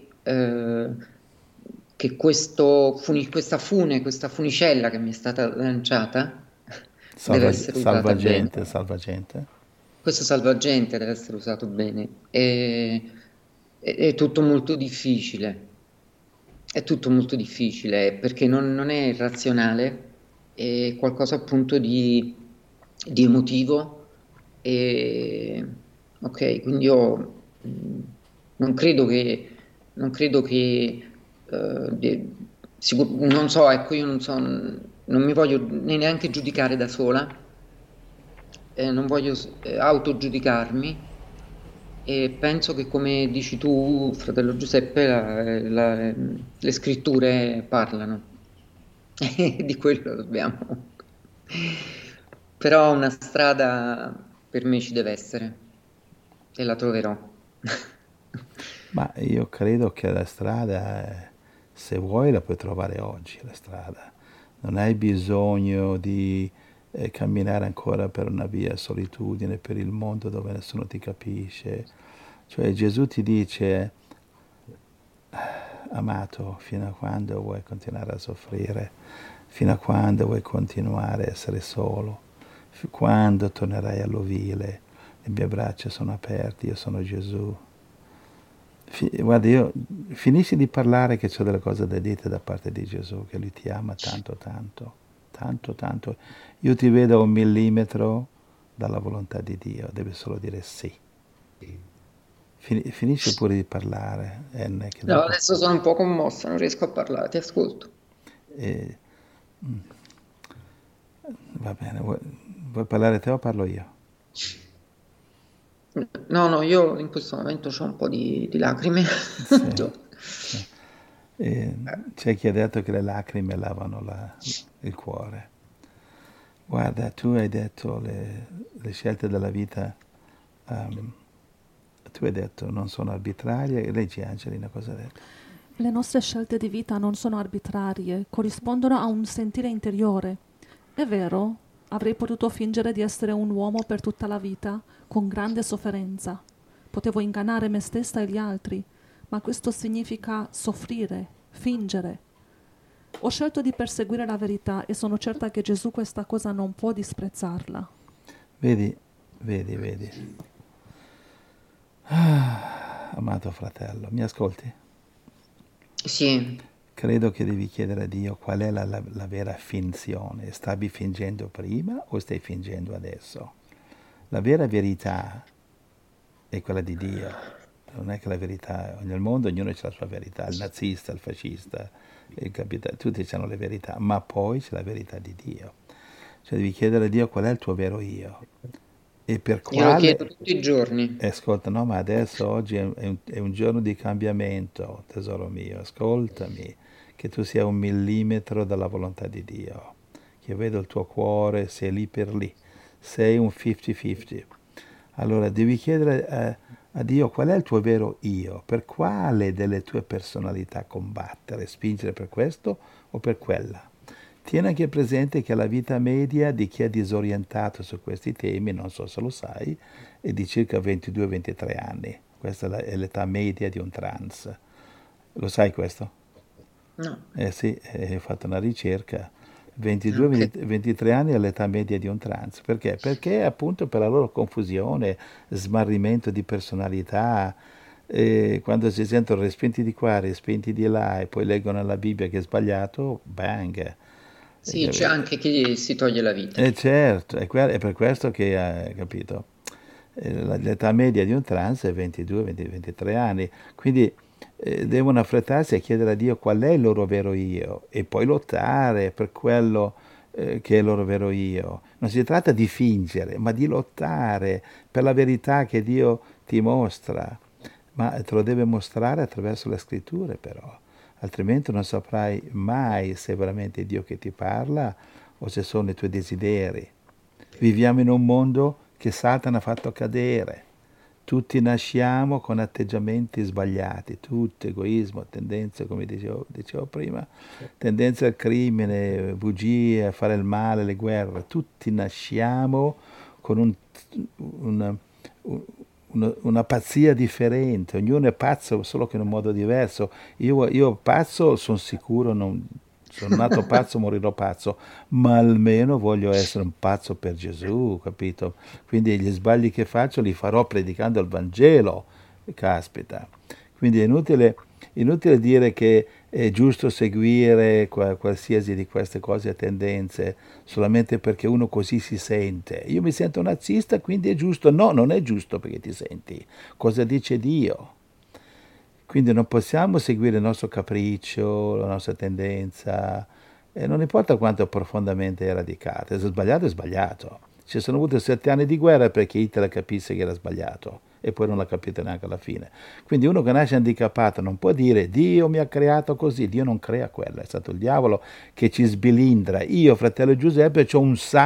che questa funicella che mi è stata lanciata deve essere usata bene. Salvagente. Questo salvagente deve essere usato bene. È tutto molto difficile. È tutto molto difficile perché non è razionale, è qualcosa appunto di emotivo. E, ok, quindi io non credo non credo che, non so, ecco, io non so, non mi voglio neanche giudicare da sola, non voglio autogiudicarmi e penso che come dici tu, fratello Giuseppe, le scritture parlano e di quello dobbiamo. Però una strada per me ci deve essere e la troverò. Ma io credo che la strada, se vuoi, la puoi trovare oggi, la strada. Non hai bisogno di camminare ancora per una via solitudine, per il mondo dove nessuno ti capisce. Cioè Gesù ti dice, amato, fino a quando vuoi continuare a soffrire? Fino a quando vuoi continuare a essere solo? Quando tornerai all'ovile? Le mie braccia sono aperte, io sono Gesù. Guarda, io finisci di parlare che c'ho delle cose da dire da parte di Gesù, che Lui ti ama tanto, tanto, tanto, tanto. Io ti vedo a 1 millimetro dalla volontà di Dio, devi solo dire sì. Finisci pure di parlare, che No, dopo... adesso sono un po' commossa, non riesco a parlare, ti ascolto. eh, va bene, vuoi parlare te o parlo io? No, no, io in questo momento ho un po' di lacrime. Sì, Cioè, sì. E c'è chi ha detto che le lacrime lavano il cuore. Guarda, tu hai detto le scelte della vita Tu hai detto non sono arbitrarie, leggi Angelina cosa ha detto? Le nostre scelte di vita non sono arbitrarie, corrispondono a un sentire interiore. È vero, avrei potuto fingere di essere un uomo per tutta la vita, con grande sofferenza. Potevo ingannare me stessa e gli altri, ma questo significa soffrire, fingere. Ho scelto di perseguire la verità e sono certa che Gesù questa cosa non può disprezzarla. Vedi, vedi. Amato fratello, mi ascolti? Sì, Credo che devi chiedere a Dio qual è la vera finzione. Stavi fingendo prima o stai fingendo adesso? La vera verità è quella di Dio. Non è che la verità, nel mondo ognuno ha la sua verità, il nazista, il fascista, tutti hanno le verità, ma poi c'è la verità di Dio. Cioè devi chiedere a Dio qual è il tuo vero io e per glielo quale. chiedo tutti i giorni. Ascolta, no, ma adesso oggi è un giorno di cambiamento, tesoro mio, ascoltami, che tu sia 1 millimetro dalla volontà di Dio, che io vedo il tuo cuore, sei lì per lì, sei un 50-50. Allora devi chiedere a Dio qual è il tuo vero io, per quale delle tue personalità combattere, spingere per questo o per quella. Tieni anche presente che la vita media di chi è disorientato su questi temi, non so se lo sai, è di circa 22-23 anni. Questa è l'età media di un trans. Lo sai questo? No, Eh sì, ho fatto una ricerca. ok. 22-23 anni è l'età media di un trans. Perché? Perché appunto per la loro confusione, smarrimento di personalità, quando si sentono respinti di qua, respinti di là e poi leggono nella Bibbia che è sbagliato, bang. Sì, c'è anche chi si toglie la vita. Certo, è per questo che, capito, l'età media di un trans è 22-23 anni, quindi devono affrettarsi a chiedere a Dio qual è il loro vero io e poi lottare per quello che è il loro vero io. Non si tratta di fingere, ma di lottare per la verità che Dio ti mostra, ma te lo deve mostrare attraverso le scritture però, altrimenti non saprai mai se è veramente Dio che ti parla o se sono i tuoi desideri. Viviamo in un mondo che Satana ha fatto cadere. Tutti nasciamo con atteggiamenti sbagliati, tutto egoismo, tendenze, come dicevo prima, tendenze al crimine, bugie, a fare il male, le guerre. Tutti nasciamo con un- una pazzia differente, ognuno è pazzo solo che in un modo diverso. Io pazzo sono sicuro, sono nato pazzo, morirò pazzo, ma almeno voglio essere un pazzo per Gesù, capito? Quindi gli sbagli che faccio li farò predicando il Vangelo, caspita. Quindi è inutile dire che è giusto seguire qualsiasi di queste cose e tendenze solamente perché uno così si sente. Io mi sento nazista, quindi è giusto. No, non è giusto perché ti senti. Cosa dice Dio? Quindi non possiamo seguire il nostro capriccio, la nostra tendenza, e non importa quanto profondamente è radicata. Se è sbagliato, è sbagliato. Ci sono avuti 7 anni di guerra perché Hitler capisse che era sbagliato e poi non l'ha capito neanche alla fine. Quindi uno che nasce handicappato non può dire Dio mi ha creato così, Dio non crea quello, è stato il diavolo che ci sbilindra. Io, fratello Giuseppe, ho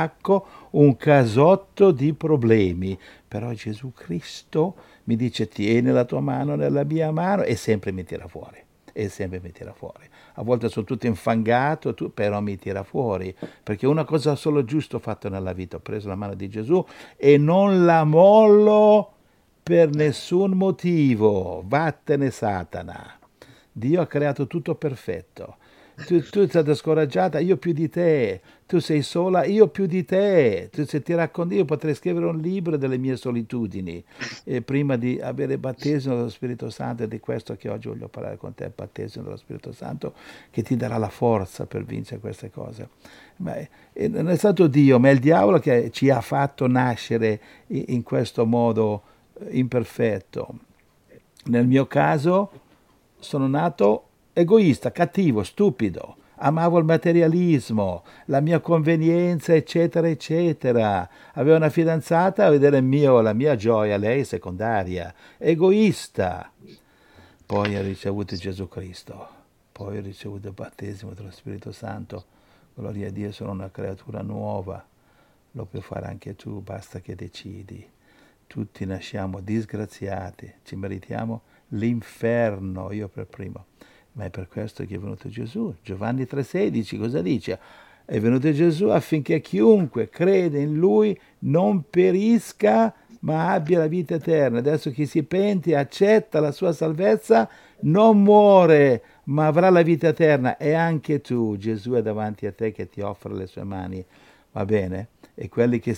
un casotto di problemi, però Gesù Cristo mi dice tieni la tua mano nella mia mano e sempre mi tira fuori. E sempre mi tira fuori. A volte sono tutto infangato, però mi tira fuori. Perché una cosa solo giusto ho fatto nella vita. Ho preso la mano di Gesù e non la mollo per nessun motivo. Vattene Satana. Dio ha creato tutto perfetto. Tu sei stata scoraggiata, io più di te. Tu sei sola, io più di te. Se ti racconti, io potrei scrivere un libro delle mie solitudini prima di avere il battesimo dello Spirito Santo, ed è questo che oggi voglio parlare con te, il battesimo dello Spirito Santo, che ti darà la forza per vincere queste cose. Ma non è stato Dio, ma è il diavolo che ci ha fatto nascere in questo modo imperfetto. Nel mio caso sono nato egoista, cattivo, stupido. Amavo il materialismo, la mia convenienza, eccetera, eccetera. Avevo una fidanzata a vedere la mia gioia, lei è secondaria. Egoista. Poi ho ricevuto Gesù Cristo. Poi ho ricevuto il battesimo dello Spirito Santo. Gloria a Dio, sono una creatura nuova. Lo puoi fare anche tu, basta che decidi. tutti nasciamo disgraziati, ci meritiamo l'inferno, io per primo. Ma è per questo che è venuto Gesù. Giovanni 3,16 cosa dice? È venuto Gesù affinché chiunque crede in Lui non perisca, ma abbia la vita eterna. Adesso chi si pente e accetta la sua salvezza non muore, ma avrà la vita eterna. E anche tu, Gesù è davanti a te che ti offre le sue mani. Va bene? E quelli che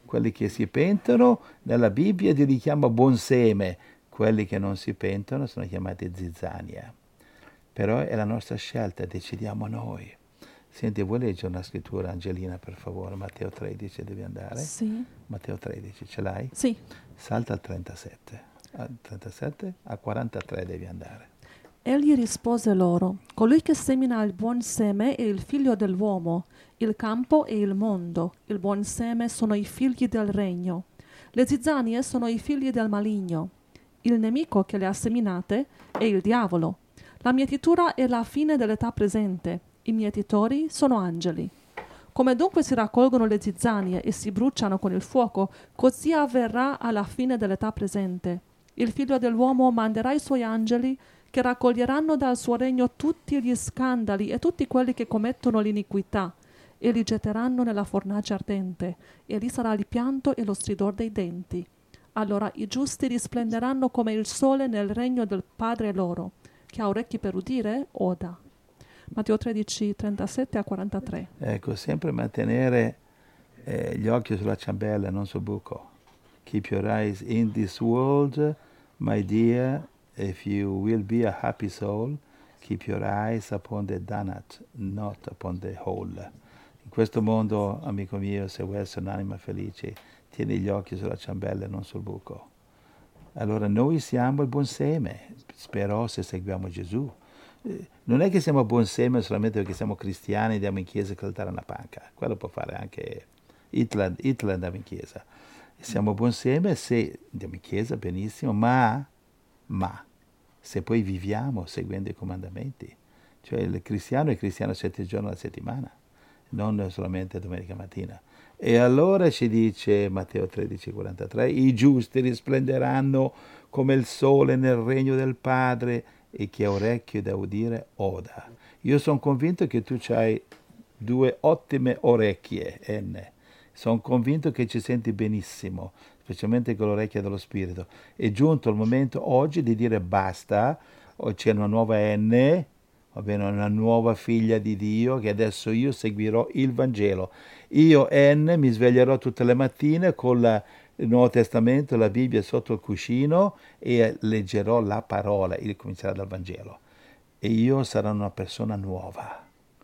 si pentono, nella Bibbia li chiama buon seme. Quelli che non si pentono sono chiamati zizzania. Però è la nostra scelta, decidiamo noi. Senti, vuoi leggere una scrittura, Angelina, per favore? Matteo 13 devi andare? Sì. Matteo 13, ce l'hai? Sì. Salta al 37. Al 37, a 43 devi andare. Egli rispose loro, colui che semina il buon seme è il figlio dell'uomo, il campo è il mondo, il buon seme sono i figli del regno, le zizzanie sono i figli del maligno, il nemico che le ha seminate è il diavolo. La mietitura è la fine dell'età presente, i mietitori sono angeli. Come dunque si raccolgono le zizzanie e si bruciano con il fuoco, così avverrà alla fine dell'età presente. Il figlio dell'uomo manderà i suoi angeli che raccoglieranno dal suo regno tutti gli scandali e tutti quelli che commettono l'iniquità e li getteranno nella fornace ardente, e lì sarà il pianto e lo stridor dei denti. Allora i giusti risplenderanno come il sole nel regno del Padre loro. Chi ha orecchi per udire, oda. Matteo 13, 37 a 43. Ecco, sempre mantenere gli occhi sulla ciambella, non sul buco. Keep your eyes in this world, my dear. If you will be a happy soul, keep your eyes upon the donut, not upon the hole. In questo mondo, amico mio, se vuoi essere un'anima felice, tieni gli occhi sulla ciambella e non sul buco. Allora noi siamo il buon seme, però se seguiamo Gesù. Non è che siamo buon seme solamente perché siamo cristiani, andiamo in chiesa e cantare una panca. Quello può fare anche Hitler andava in chiesa. Siamo buon seme se andiamo in chiesa, benissimo, ma se poi viviamo seguendo i comandamenti. Cioè il cristiano è cristiano 7 giorni alla settimana, non solamente domenica mattina. E allora ci dice Matteo 13,43, i giusti risplenderanno come il sole nel regno del Padre, e chi ha orecchio da udire oda. Io sono convinto che tu hai 2 ottime orecchie, N. Sono convinto che ci senti benissimo, specialmente con l'orecchia dello Spirito. È giunto il momento oggi di dire basta, c'è una nuova N, va bene, una nuova figlia di Dio, che adesso io seguirò il Vangelo. Io, N, mi sveglierò tutte le mattine con il Nuovo Testamento, la Bibbia sotto il cuscino e leggerò la parola, comincerà dal Vangelo. E io sarò una persona nuova,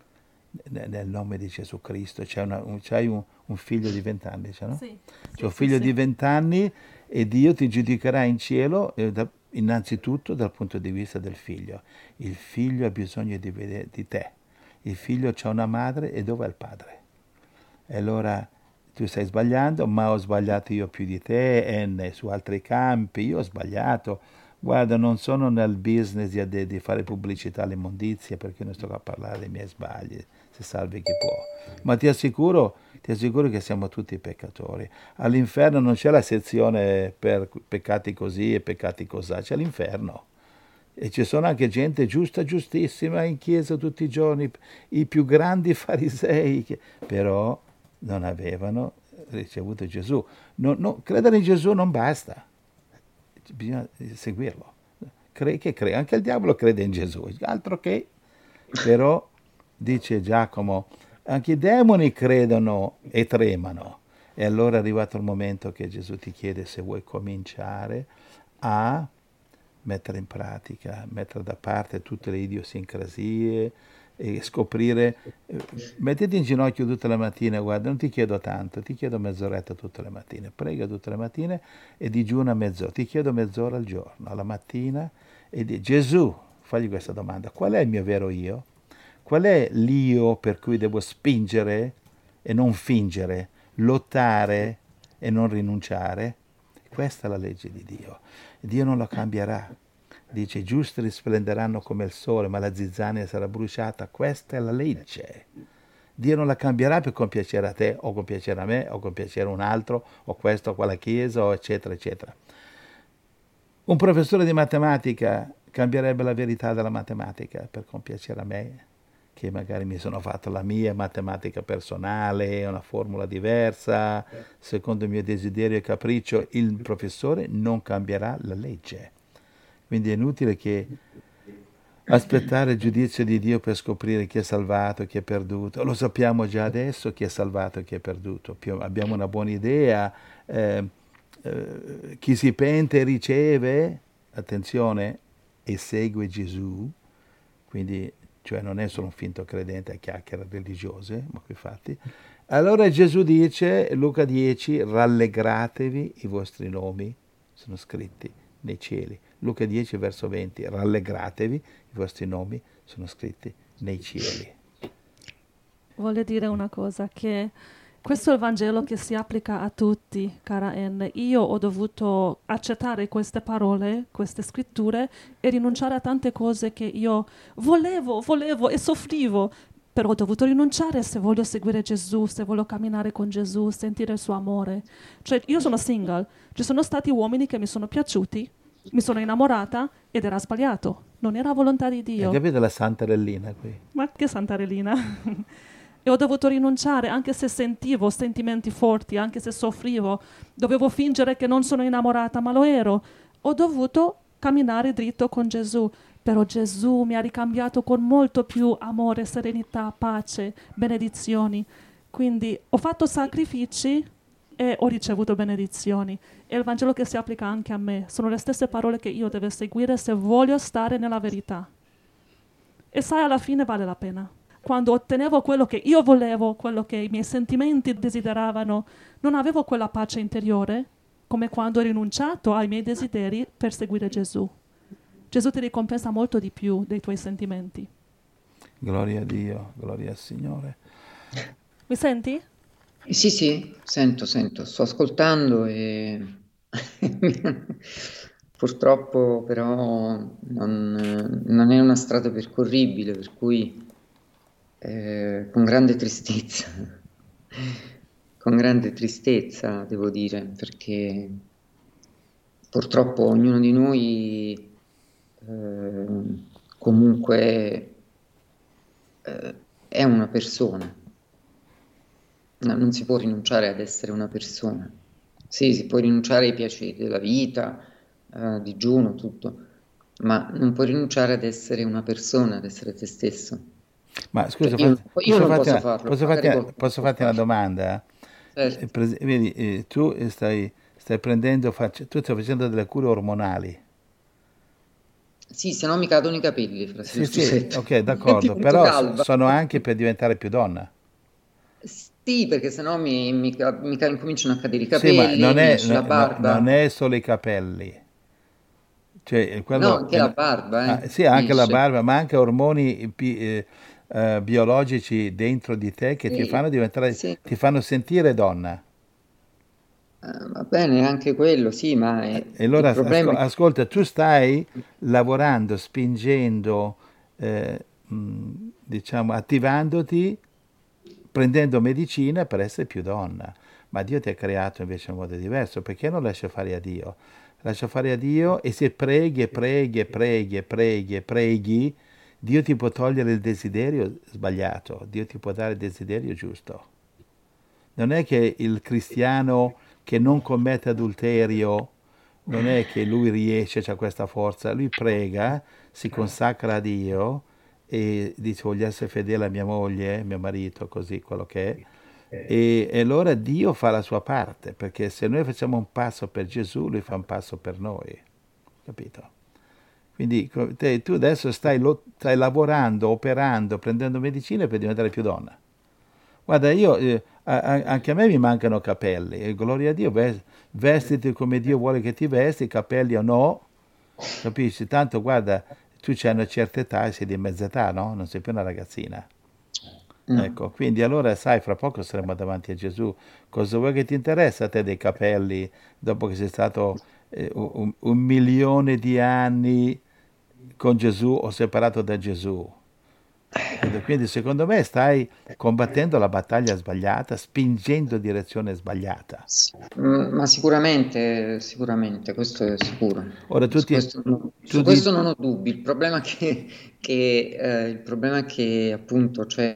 nel nome di Gesù Cristo. C'hai un figlio di 20 anni, no? Sì. C'è un figlio di 20 anni e Dio ti giudicherà in cielo innanzitutto dal punto di vista del figlio. Il figlio ha bisogno di te. Il figlio ha una madre e dov'è il padre? E allora tu stai sbagliando, ma ho sbagliato io più di te, su altri campi, io ho sbagliato. Guarda, non sono nel business di fare pubblicità all'immondizia, perché non sto a parlare dei miei sbagli, se salvi chi può. Ma ti assicuro che siamo tutti peccatori. All'inferno non c'è la sezione per peccati così e peccati cosà, c'è l'inferno. E ci sono anche gente giusta, giustissima, in chiesa tutti i giorni, i più grandi farisei, però non avevano ricevuto Gesù. Credere in Gesù non basta, bisogna seguirlo. Crede, anche il diavolo crede in Gesù, altro che. Però, dice Giacomo, anche i demoni credono e tremano. E allora è arrivato il momento che Gesù ti chiede se vuoi cominciare a mettere in pratica, mettere da parte tutte le idiosincrasie e scoprire, mettiti in ginocchio tutte le mattine, guarda, non ti chiedo tanto, ti chiedo mezz'oretta tutte le mattine, prega tutte le mattine e digiuna mezz'ora, ti chiedo mezz'ora al giorno, alla mattina, e di Gesù, fagli questa domanda, qual è il mio vero io? Qual è l'io per cui devo spingere e non fingere, lottare e non rinunciare? Questa è la legge di Dio. Dio non la cambierà. Dice, i giusti risplenderanno come il sole, ma la zizzania sarà bruciata. Questa è la legge. Dio non la cambierà per compiacere a te, o compiacere a me, o compiacere a un altro, o questo, o quella chiesa, o eccetera, eccetera. Un professore di matematica cambierebbe la verità della matematica per compiacere a me, che magari mi sono fatto la mia matematica personale, una formula diversa, secondo il mio desiderio e capriccio. Il professore non cambierà la legge. Quindi è inutile che aspettare il giudizio di Dio per scoprire chi è salvato, chi è perduto. Lo sappiamo già adesso chi è salvato e chi è perduto. Abbiamo una buona idea. Chi si pente riceve, attenzione, e segue Gesù, quindi cioè non è solo un finto credente a chiacchiere religiose, ma coi fatti. Allora Gesù dice, Luca 10, rallegratevi, i vostri nomi sono scritti nei cieli. Luca 10, verso 20, rallegratevi, i vostri nomi sono scritti nei cieli. Voglio dire una cosa, che questo è il Vangelo che si applica a tutti, cara N. Io ho dovuto accettare queste parole, queste scritture e rinunciare a tante cose che io volevo e soffrivo, però ho dovuto rinunciare se voglio seguire Gesù, se voglio camminare con Gesù, sentire il suo amore. Cioè, io sono single, ci sono stati uomini che mi sono piaciuti, mi sono innamorata ed era sbagliato, non era volontà di Dio. Hai capito la santarellina qui? Ma che santarellina? E ho dovuto rinunciare, anche se sentivo sentimenti forti, anche se soffrivo, dovevo fingere che non sono innamorata, ma lo ero. Ho dovuto camminare dritto con Gesù, però Gesù mi ha ricambiato con molto più amore, serenità, pace, benedizioni. Quindi ho fatto sacrifici e ho ricevuto benedizioni. È il Vangelo che si applica anche a me. Sono le stesse parole che io devo seguire se voglio stare nella verità. E sai, alla fine vale la pena. Quando ottenevo quello che io volevo, quello che i miei sentimenti desideravano, non avevo quella pace interiore, come quando ho rinunciato ai miei desideri per seguire Gesù. Gesù ti ricompensa molto di più dei tuoi sentimenti. Gloria a Dio, gloria al Signore. Mi senti? Sì, sento, sto ascoltando e purtroppo però non è una strada percorribile, per cui con grande tristezza devo dire, perché purtroppo ognuno di noi comunque è una persona. No, non si può rinunciare ad essere una persona. Sì, si può rinunciare ai piaceri della vita, digiuno, tutto, ma non puoi rinunciare ad essere una persona, ad essere te stesso. Ma scusa, Io non posso farlo, posso farti una domanda? Certo. Vedi, tu stai prendendo, tu stai facendo delle cure ormonali. Sì, se no mi cadono i capelli, fra Sì, Giuseppe. ok, d'accordo, Divento però calva. sono anche per diventare più donna. Sì, perché sennò incominciano a cadere i Sì, ma capelli, mi nasce la non barba. è solo i capelli, cioè No, quello anche la barba, sì, mi anche la esce. barba, ma anche ormoni biologici dentro di te che ti Sì, fanno diventare, sì. ti fanno sentire donna. Va bene, anche quello, sì, ma E il allora problema è che ascolta, tu stai lavorando, spingendo, diciamo, attivandoti, prendendo medicina per essere più donna. Ma Dio ti ha creato invece in modo diverso, perché non lascia fare a Dio? Lascia fare a Dio, e se preghi, Dio ti può togliere il desiderio sbagliato, Dio ti può dare il desiderio giusto. Non è che il cristiano che non commette adulterio, non è che lui riesce, c'ha questa forza, lui prega, si consacra a Dio e dice voglio essere fedele a mia moglie, mio marito, così, quello che è. E allora Dio fa la sua parte, perché se noi facciamo un passo per Gesù, lui fa un passo per noi, capito? Quindi tu adesso stai lavorando, operando, prendendo medicine per diventare più donna. Guarda, io anche a me mi mancano capelli, e gloria a Dio, vestiti come Dio vuole che ti vesti, capelli o no, capisci? Tanto guarda, tu c'hai una certa età e sei di mezza età, no? Non sei più una ragazzina. no. Ecco, quindi allora sai, fra poco saremo davanti a Gesù. Cosa vuoi che ti interessa a te dei capelli dopo che sei stato un milione di anni con Gesù o separato da Gesù? Quindi secondo me stai combattendo la battaglia sbagliata, spingendo in direzione sbagliata. Ma sicuramente, sicuramente, questo è sicuro. Ora Su questo, tu su di- questo non ho dubbi. Il problema è che appunto, cioè,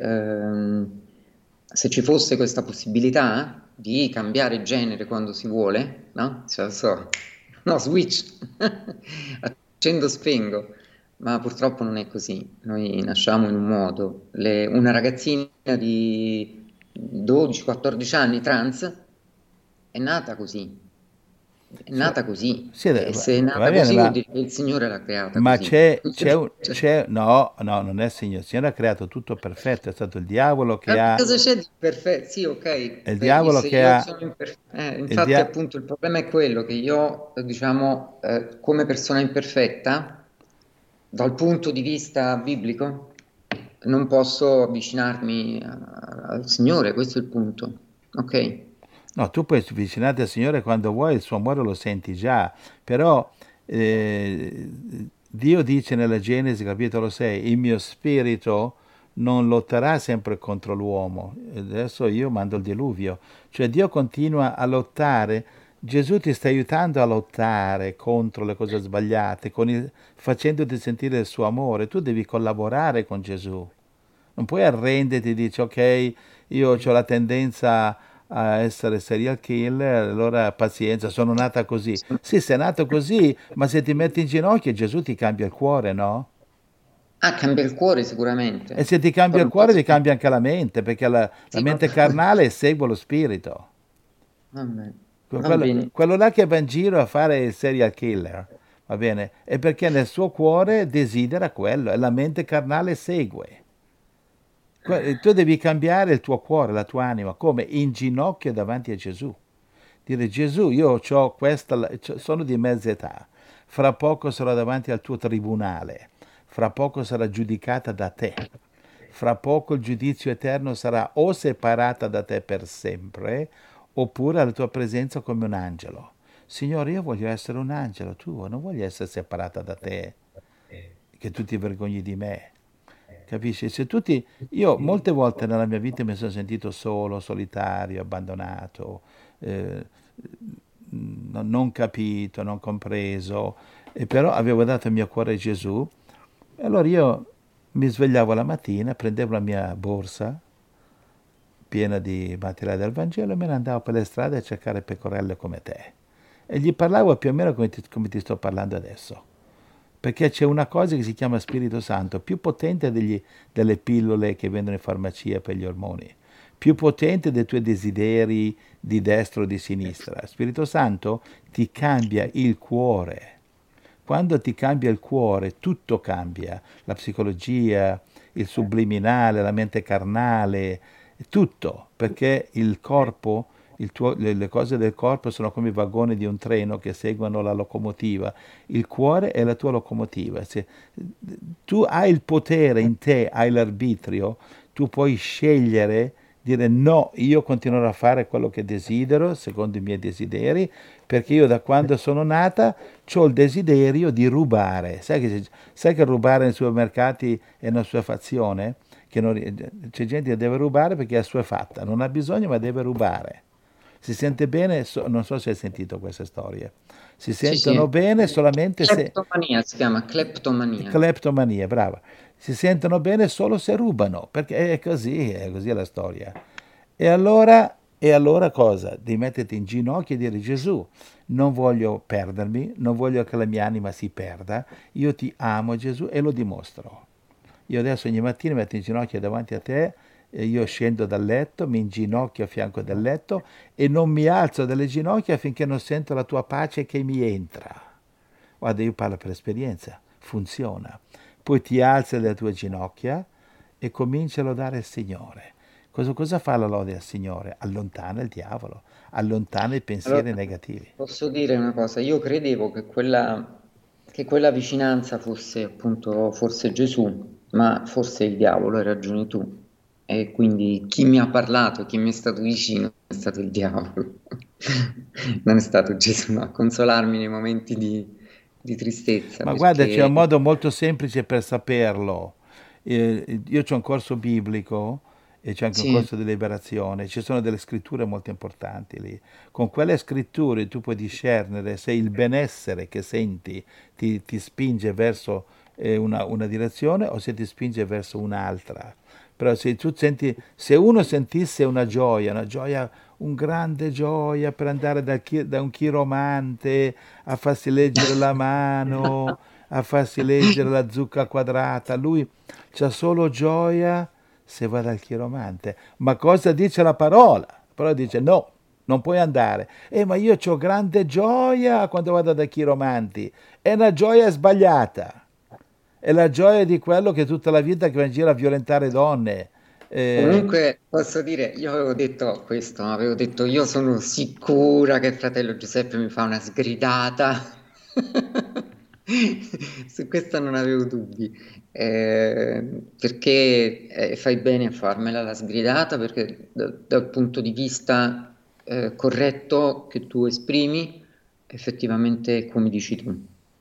se ci fosse questa possibilità di cambiare genere quando si vuole, no? Cioè, no, switch, accendo, spengo. Ma purtroppo non è così. Noi nasciamo in un modo. Una ragazzina di 12-14 anni trans è nata così. È sì, nata così. sì, E se è va nata bene, così vuol dire che il Signore l'ha creata ma così. Cioè, no, no, non è il Signore ha creato tutto perfetto, è stato il diavolo che ma ha, cosa c'è di perfetto? Sì, è il ok, vedi, diavolo se che io ha, sono imperfetto. il Infatti, dia- appunto, il problema è quello che io, diciamo, come persona imperfetta, dal punto di vista biblico, non posso avvicinarmi al Signore, questo è il punto. Ok? No, tu puoi avvicinarti al Signore quando vuoi, il suo amore lo senti già, però eh, Dio dice nella Genesi capitolo 6, il mio spirito non lotterà sempre contro l'uomo. Adesso io mando il diluvio, cioè Dio continua a lottare. Gesù ti sta aiutando a lottare contro le cose sbagliate, facendoti sentire il suo amore. Tu devi collaborare con Gesù. Non puoi arrenderti e dici ok, io ho la tendenza a essere serial killer, allora pazienza, sono nata così. Sì, sei nato così, ma se ti metti in ginocchio Gesù ti cambia il cuore, no? Ah, cambia il cuore E sicuramente. se ti cambia Poi il non cuore ti posso. cambia anche la mente, perché la Sì, va mente carnale segue lo spirito. bene. Va Quello, bene. quello là che va in giro a fare il serial killer, va bene? È perché nel suo cuore desidera quello e la mente carnale segue. Tu devi cambiare il tuo cuore, la tua anima, come in ginocchio davanti a Gesù. Dire Gesù, io ho questa, sono di mezza età, fra poco sarò davanti al tuo tribunale, fra poco sarà giudicata da te, fra poco il giudizio eterno sarà o separata da te per sempre, oppure alla tua presenza come un angelo. Signore, io voglio essere un angelo tuo, non voglio essere separata da te, che tu ti vergogni di me. Capisci? Io molte volte nella mia vita mi sono sentito solo, solitario, abbandonato, eh, non capito, non compreso, e però avevo dato il mio cuore a Gesù. E allora io mi svegliavo la mattina, prendevo la mia borsa piena di materiale del Vangelo e me ne andavo per le strade a cercare pecorelle come te. E gli parlavo più o meno come ti sto parlando adesso. Perché c'è una cosa che si chiama Spirito Santo, più potente delle pillole che vendono in farmacia per gli ormoni, più potente dei tuoi desideri di destra o di sinistra. Spirito Santo ti cambia il cuore. Quando ti cambia il cuore, tutto cambia. La psicologia, il subliminale, la mente carnale, tutto, perché il corpo, le cose del corpo sono come i vagoni di un treno che seguono la locomotiva. Il cuore è la tua locomotiva. Se tu hai il potere in te, hai l'arbitrio, tu puoi scegliere, dire no, io continuerò a fare quello che desidero, secondo i miei desideri, perché io da quando sono nata ho il desiderio di rubare. Sai che rubare nei supermercati è una sua fazione? C'è gente che deve rubare perché è assuefatta, non ha bisogno ma deve rubare. Si sente bene, non so se hai sentito queste storie, si Sì, sentono sì. bene solamente se... Cleptomania si chiama, cleptomania. Cleptomania, brava. Si sentono bene solo se rubano, perché è così la storia. E allora cosa? Devi metterti in ginocchio e dire Gesù, non voglio perdermi, non voglio che la mia anima si perda, io ti amo Gesù e lo dimostro. Io adesso ogni mattina mi metto in ginocchio davanti a te, e io scendo dal letto, mi inginocchio a fianco del letto e non mi alzo dalle ginocchia finché non sento la tua pace che mi entra. Guarda, io parlo per esperienza, funziona. Poi ti alzi dalle tue ginocchia e cominci a lodare il Signore. Cosa fa la lode al Signore? Allontana il diavolo, allontana i pensieri Allora, negativi. posso dire una cosa, io credevo che quella vicinanza fosse appunto forse Gesù, ma forse il diavolo, hai ragione tu. E quindi chi mi ha parlato, chi mi è stato vicino è stato il diavolo, non è stato Gesù a consolarmi nei momenti di tristezza, Ma guarda, c'è perché un modo molto semplice per saperlo. io c'ho un corso biblico e c'è anche un Sì, corso di liberazione, ci sono delle scritture molto importanti lì. Con quelle scritture tu puoi discernere se il benessere che senti ti spinge verso una direzione o se ti spinge verso un'altra. Però se tu senti, se uno sentisse una gioia, un grande gioia per andare da un chiromante a farsi leggere la mano, a farsi leggere la zucca quadrata, lui c'ha solo gioia se va dal chiromante. Ma cosa dice la parola? La parola dice no, non puoi andare. Ma io ho grande gioia quando vado dai chiromanti. È una gioia sbagliata. È la gioia di quello che tutta la vita che va in giro a violentare donne. Eh, comunque posso dire, io avevo detto questo, avevo detto io sono sicura che fratello Giuseppe mi fa una sgridata. Su questo non avevo dubbi, perché fai bene a farmela la sgridata, perché dal punto di vista corretto che tu esprimi, effettivamente è come dici tu,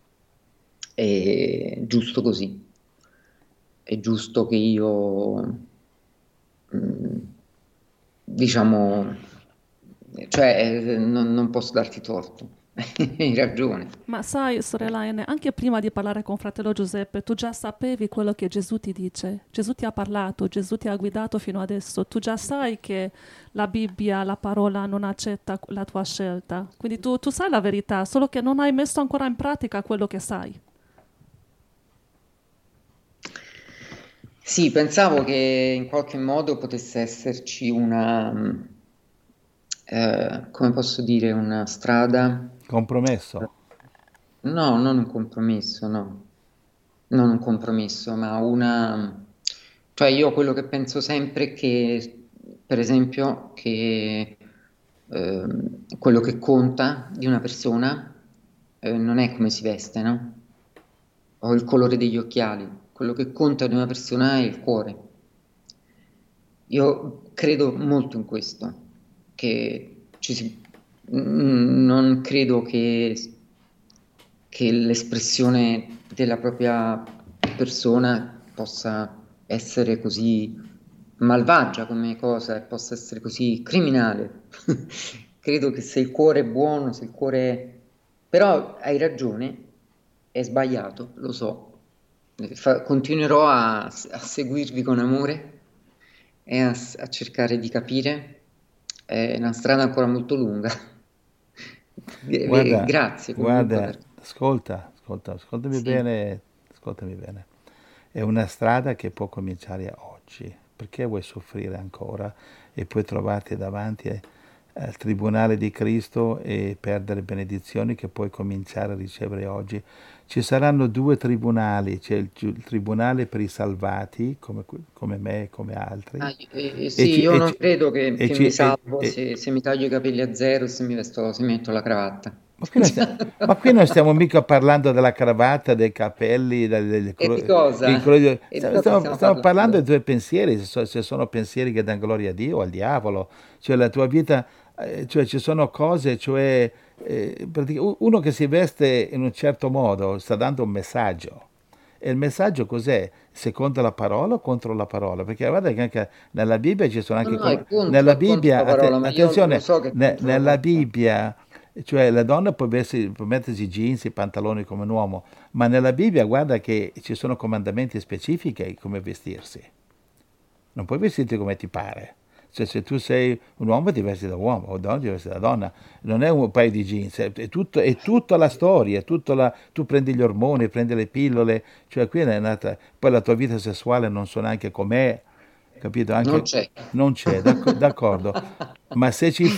è giusto così, è giusto che io mm, diciamo, cioè, non posso darti torto, hai ragione. Ma sai, sorella Ene, anche prima di parlare con fratello Giuseppe, tu già sapevi quello che Gesù ti dice. Gesù ti ha parlato, Gesù ti ha guidato fino adesso. Tu già sai che la Bibbia, la parola non accetta la tua scelta. Quindi tu sai la verità, solo che non hai messo ancora in pratica quello che sai. Sì, pensavo che in qualche modo potesse esserci una, come posso dire, una strada, compromesso. no, non un compromesso, no, non un compromesso, ma una, cioè io quello che penso sempre è che, per esempio, che quello che conta di una persona non è come si veste, no? O il colore degli occhiali, quello che conta di una persona è il cuore. Io credo molto in questo, che non credo che l'espressione della propria persona possa essere così malvagia come cosa e possa essere così criminale. Credo che se il cuore è buono, se il cuore... Però hai ragione, è sbagliato, lo so. Continuerò a seguirvi con amore e a cercare di capire. È una strada ancora molto lunga. Guarda, Grazie comunque guarda, per... Sì. ascoltami bene. È una strada che può cominciare oggi. Perché vuoi soffrire ancora e poi trovarti davanti al tribunale di Cristo e perdere benedizioni che puoi cominciare a ricevere oggi? Ci saranno due tribunali, c'è il tribunale per i salvati, come me e come altri, e, Sì, ci- io e non ci- credo e che mi ci- salvo se mi taglio i capelli a zero e se mi metto la cravatta. Ma ma qui non stiamo mica parlando della cravatta, dei capelli, E di cosa? E di cosa stiamo stiamo parlando parlando? dei tuoi pensieri, se sono pensieri che danno gloria a Dio o al diavolo, cioè la tua vita, cioè ci sono cose, cioè uno che si veste in un certo modo sta dando un messaggio. E il messaggio cos'è? Secondo la parola o contro la parola? Perché guarda che anche nella Bibbia ci sono No, anche no, nella è contro Bibbia, la parola, ma io lo attenzione, so che è contro la nella parola. Bibbia, cioè la donna può mettersi jeans e pantaloni come un uomo, ma nella Bibbia guarda che ci sono comandamenti specifici di come vestirsi. Non puoi vestirti come ti pare. Cioè, se tu sei un uomo ti vesti da uomo, o donna ti vesti da donna. Non è un paio di jeans, è tutta la storia, tu prendi gli ormoni, prendi le pillole, cioè qui è nata, poi la tua vita sessuale non so neanche com'è, capito? Non Anche, c'è. non c'è, d'accordo. Ma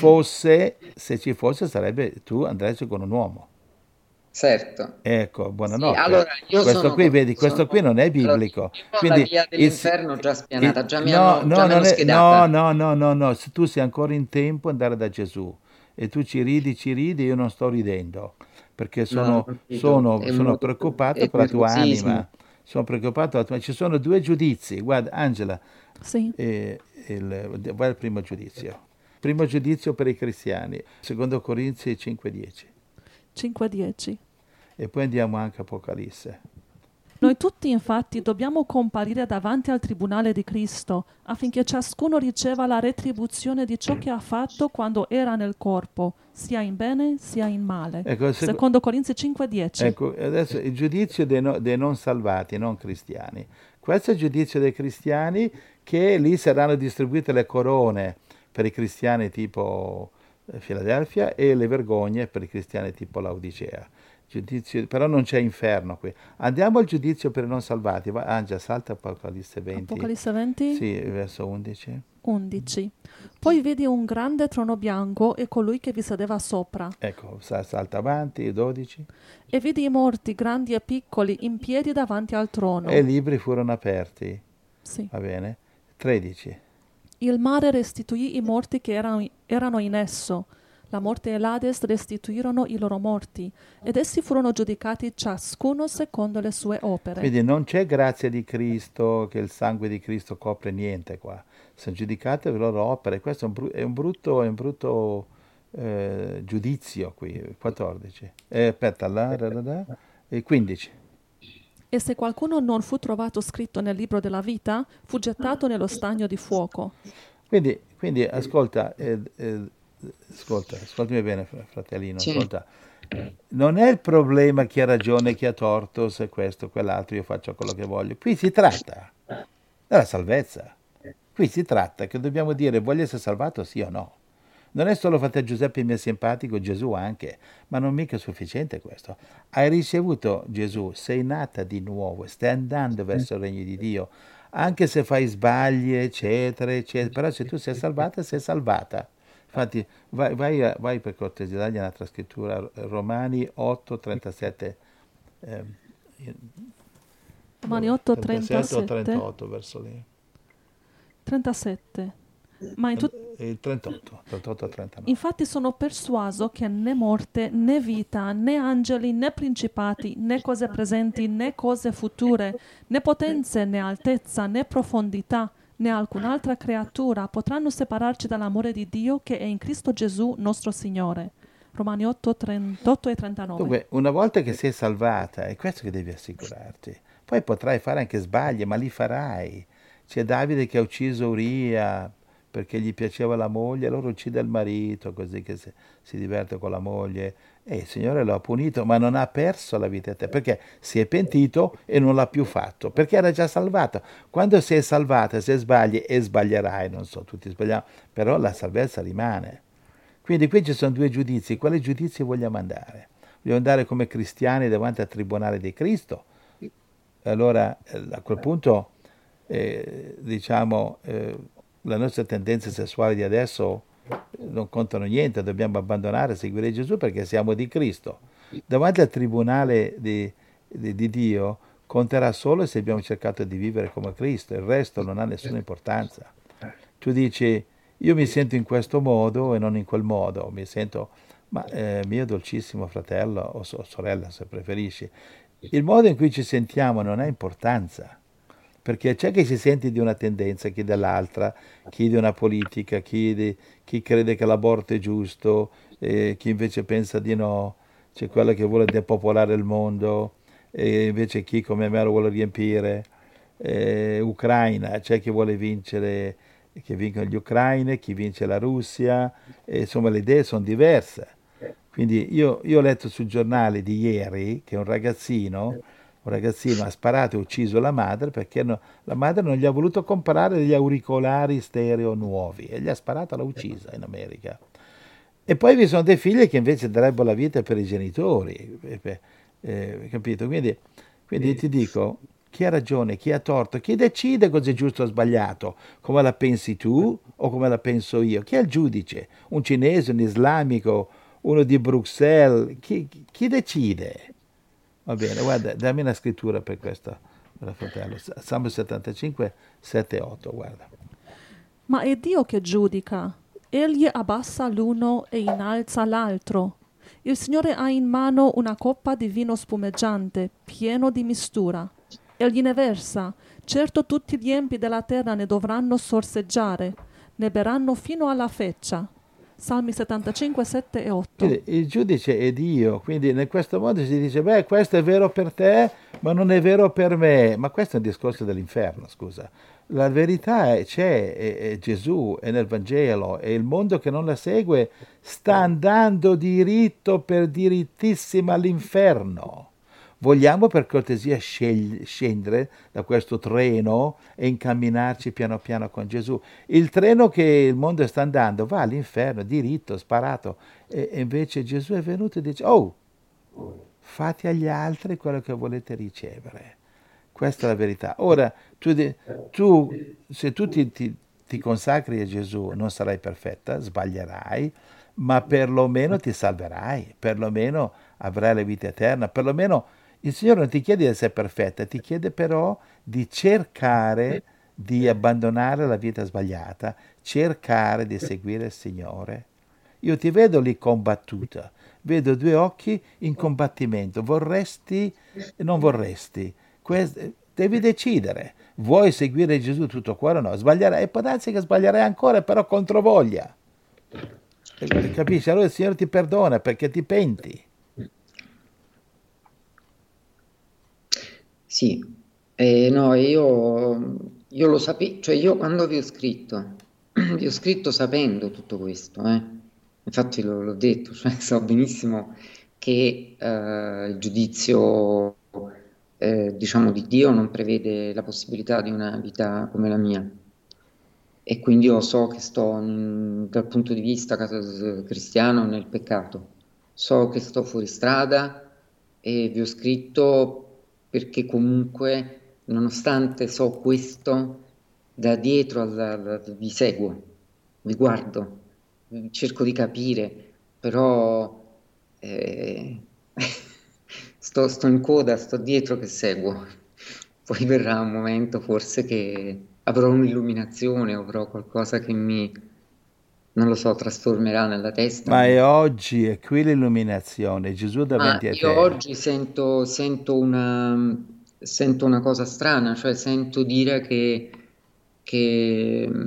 se ci fosse sarebbe, tu andresti con un uomo. Certo. Ecco, Sì, buonanotte. allora io Questo qui, vedi, questo qui non è allora, biblico. io ho la Quindi, via il si- dell'inferno già spianata, no, già no, mi hanno no, schedata. no, no, no, no, se tu sei ancora in tempo andare da Gesù e tu ci ridi, io non sto ridendo, perché No, non credo, sono preoccupato è per la tua nervosismo. anima. Sono preoccupato per la tua. Ci sono due giudizi. Guarda, Angela, Sì, vai al primo giudizio. Primo giudizio per i cristiani, secondo Corinzi 5:10. 5-10. E poi andiamo anche a Apocalisse. Noi tutti infatti dobbiamo comparire davanti al tribunale di Cristo affinché ciascuno riceva la retribuzione di ciò che ha fatto quando era nel corpo, sia in bene sia in male. Ecco, Secondo Corinzi 5:10. ecco, adesso il giudizio dei non salvati, non cristiani. Questo è il giudizio dei cristiani, che lì saranno distribuite le corone per i cristiani tipo Filadelfia e le vergogne per i cristiani tipo Laodicea. Però non c'è inferno qui. Andiamo al giudizio per i non salvati. Angia, salta Apocalisse 20. Apocalisse 20? Sì, verso 11. 11. Poi vedi un grande trono bianco e colui che vi sedeva sopra. Ecco, salta avanti, 12. E vidi i morti, grandi e piccoli, in piedi davanti al trono. E i libri furono aperti. Sì. Va bene? 13. Il mare restituì i morti che erano in esso. La morte e l'Ades restituirono i loro morti, ed essi furono giudicati ciascuno secondo le sue opere. Quindi non c'è grazia di Cristo, che il sangue di Cristo copre niente qua. Sono giudicate le loro opere. Questo è un brutto giudizio qui. 14. E 15. E se qualcuno non fu trovato scritto nel libro della vita, fu gettato nello stagno di fuoco. Quindi ascolta, ascoltami bene, fratellino, Sì. ascolta. Non è il problema chi ha ragione, chi ha torto, se questo, quell'altro, io faccio quello che voglio. Qui si tratta della salvezza. Qui si tratta che dobbiamo dire: voglio essere salvato, sì o no? Non è solo fratello Giuseppe mi è simpatico, Gesù anche, ma non mica sufficiente questo. Hai ricevuto Gesù, sei nata di nuovo, stai andando verso il regno di Dio, anche se fai sbagli, eccetera, eccetera, però se tu sei salvata, sei salvata. Infatti, vai per cortesia, dagli un'altra scrittura, Romani 8, 37. Romani 8, 37 o 37. 38, verso lì. 37. Ma Il 38, 39. Infatti sono persuaso che né morte, né vita, né angeli, né principati, né cose presenti, né cose future, né potenze, né altezza, né profondità, né alcun'altra creatura potranno separarci dall'amore di Dio che è in Cristo Gesù nostro Signore. Romani 8, 38 e 39. Dunque, una volta che sei salvata, è questo che devi assicurarti. Poi potrai fare anche sbagli, ma li farai. C'è Davide che ha ucciso Uria perché gli piaceva la moglie, allora uccide il marito, così che si diverte con la moglie. E il Signore lo ha punito, ma non ha perso la vita eterna, perché si è pentito e non l'ha più fatto, perché era già salvato. Quando sei salvata, se sbagli, e sbaglierai, non so, tutti sbagliamo, però la salvezza rimane. Quindi qui ci sono due giudizi. Quale giudizio vogliamo andare? Vogliamo andare come cristiani davanti al tribunale di Cristo? Allora, a quel punto, le nostre tendenze sessuali di adesso non contano niente, dobbiamo abbandonare, seguire Gesù perché siamo di Cristo. Davanti al tribunale di Dio conterà solo se abbiamo cercato di vivere come Cristo, il resto non ha nessuna importanza. Tu dici: io mi sento in questo modo e non in quel modo, mi sento, ma mio dolcissimo fratello o sorella, se preferisci, il modo in cui ci sentiamo non ha importanza, perché c'è chi si sente di una tendenza, chi dell'altra, chi di una politica, chi crede che l'aborto è giusto, chi invece pensa di no, c'è quello che vuole depopolare il mondo, e invece chi come me lo vuole riempire. Ucraina, c'è chi vuole vincere, che vincono gli ucraini, chi vince la Russia, insomma le idee sono diverse. Quindi io ho letto sul giornale di ieri che un ragazzino ha sparato e ucciso la madre perché la madre non gli ha voluto comprare degli auricolari stereo nuovi e gli ha sparato, l'ha uccisa in America. E poi vi sono dei figli che invece darebbero la vita per i genitori, capito? Quindi ti dico, chi ha ragione, chi ha torto, chi decide cosa è giusto o sbagliato, come la pensi tu o come la penso io? Chi è il giudice? Un cinese, un islamico, uno di Bruxelles? Chi decide? Va bene, guarda, dammi una scrittura per questo, fratello. Salmo 75, 7 e 8, guarda. Ma è Dio che giudica. Egli abbassa l'uno e innalza l'altro. Il Signore ha in mano una coppa di vino spumeggiante, pieno di mistura. Egli ne versa. Certo tutti gli empi della terra ne dovranno sorseggiare, ne berranno fino alla feccia. Salmi 75, 7 e 8. Quindi il giudice è Dio, quindi in questo modo si dice, beh, questo è vero per te, ma non è vero per me. Ma questo è un discorso dell'inferno, scusa. La verità c'è, è Gesù, è nel Vangelo, e il mondo che non la segue sta andando diritto per dirittissima all'inferno. Vogliamo per cortesia scendere da questo treno e incamminarci piano piano con Gesù. Il treno che il mondo sta andando va all'inferno, diritto, sparato. E invece Gesù è venuto e dice, oh, fate agli altri quello che volete ricevere. Questa è la verità. Ora, se tu ti consacri a Gesù, non sarai perfetta, sbaglierai, ma perlomeno ti salverai, perlomeno avrai la vita eterna, perlomeno il Signore non ti chiede di essere perfetta, ti chiede però di cercare di abbandonare la vita sbagliata, cercare di seguire il Signore. Io ti vedo lì combattuta, vedo due occhi in combattimento, vorresti e non vorresti. Devi decidere, vuoi seguire Gesù tutto cuore o no? Sbaglierai, e può darsi che sbaglierai ancora, però controvoglia. Capisci? Allora il Signore ti perdona perché ti penti. Sì, no, io lo sapevo, cioè io quando vi ho scritto sapendo tutto questo, infatti l'ho detto, cioè so benissimo che il giudizio, diciamo, di Dio non prevede la possibilità di una vita come la mia. E quindi io so che sto dal punto di vista cristiano nel peccato, so che sto fuori strada e vi ho scritto perché comunque, nonostante so questo, da dietro vi seguo, vi guardo, cerco di capire, però eh, sto in coda, sto dietro che seguo. Poi verrà un momento forse che avrò un'illuminazione, avrò qualcosa che non lo so, trasformerà nella testa. Ma è oggi, è qui l'illuminazione, Gesù Ma davanti a io te. oggi sento una cosa strana, cioè sento dire che,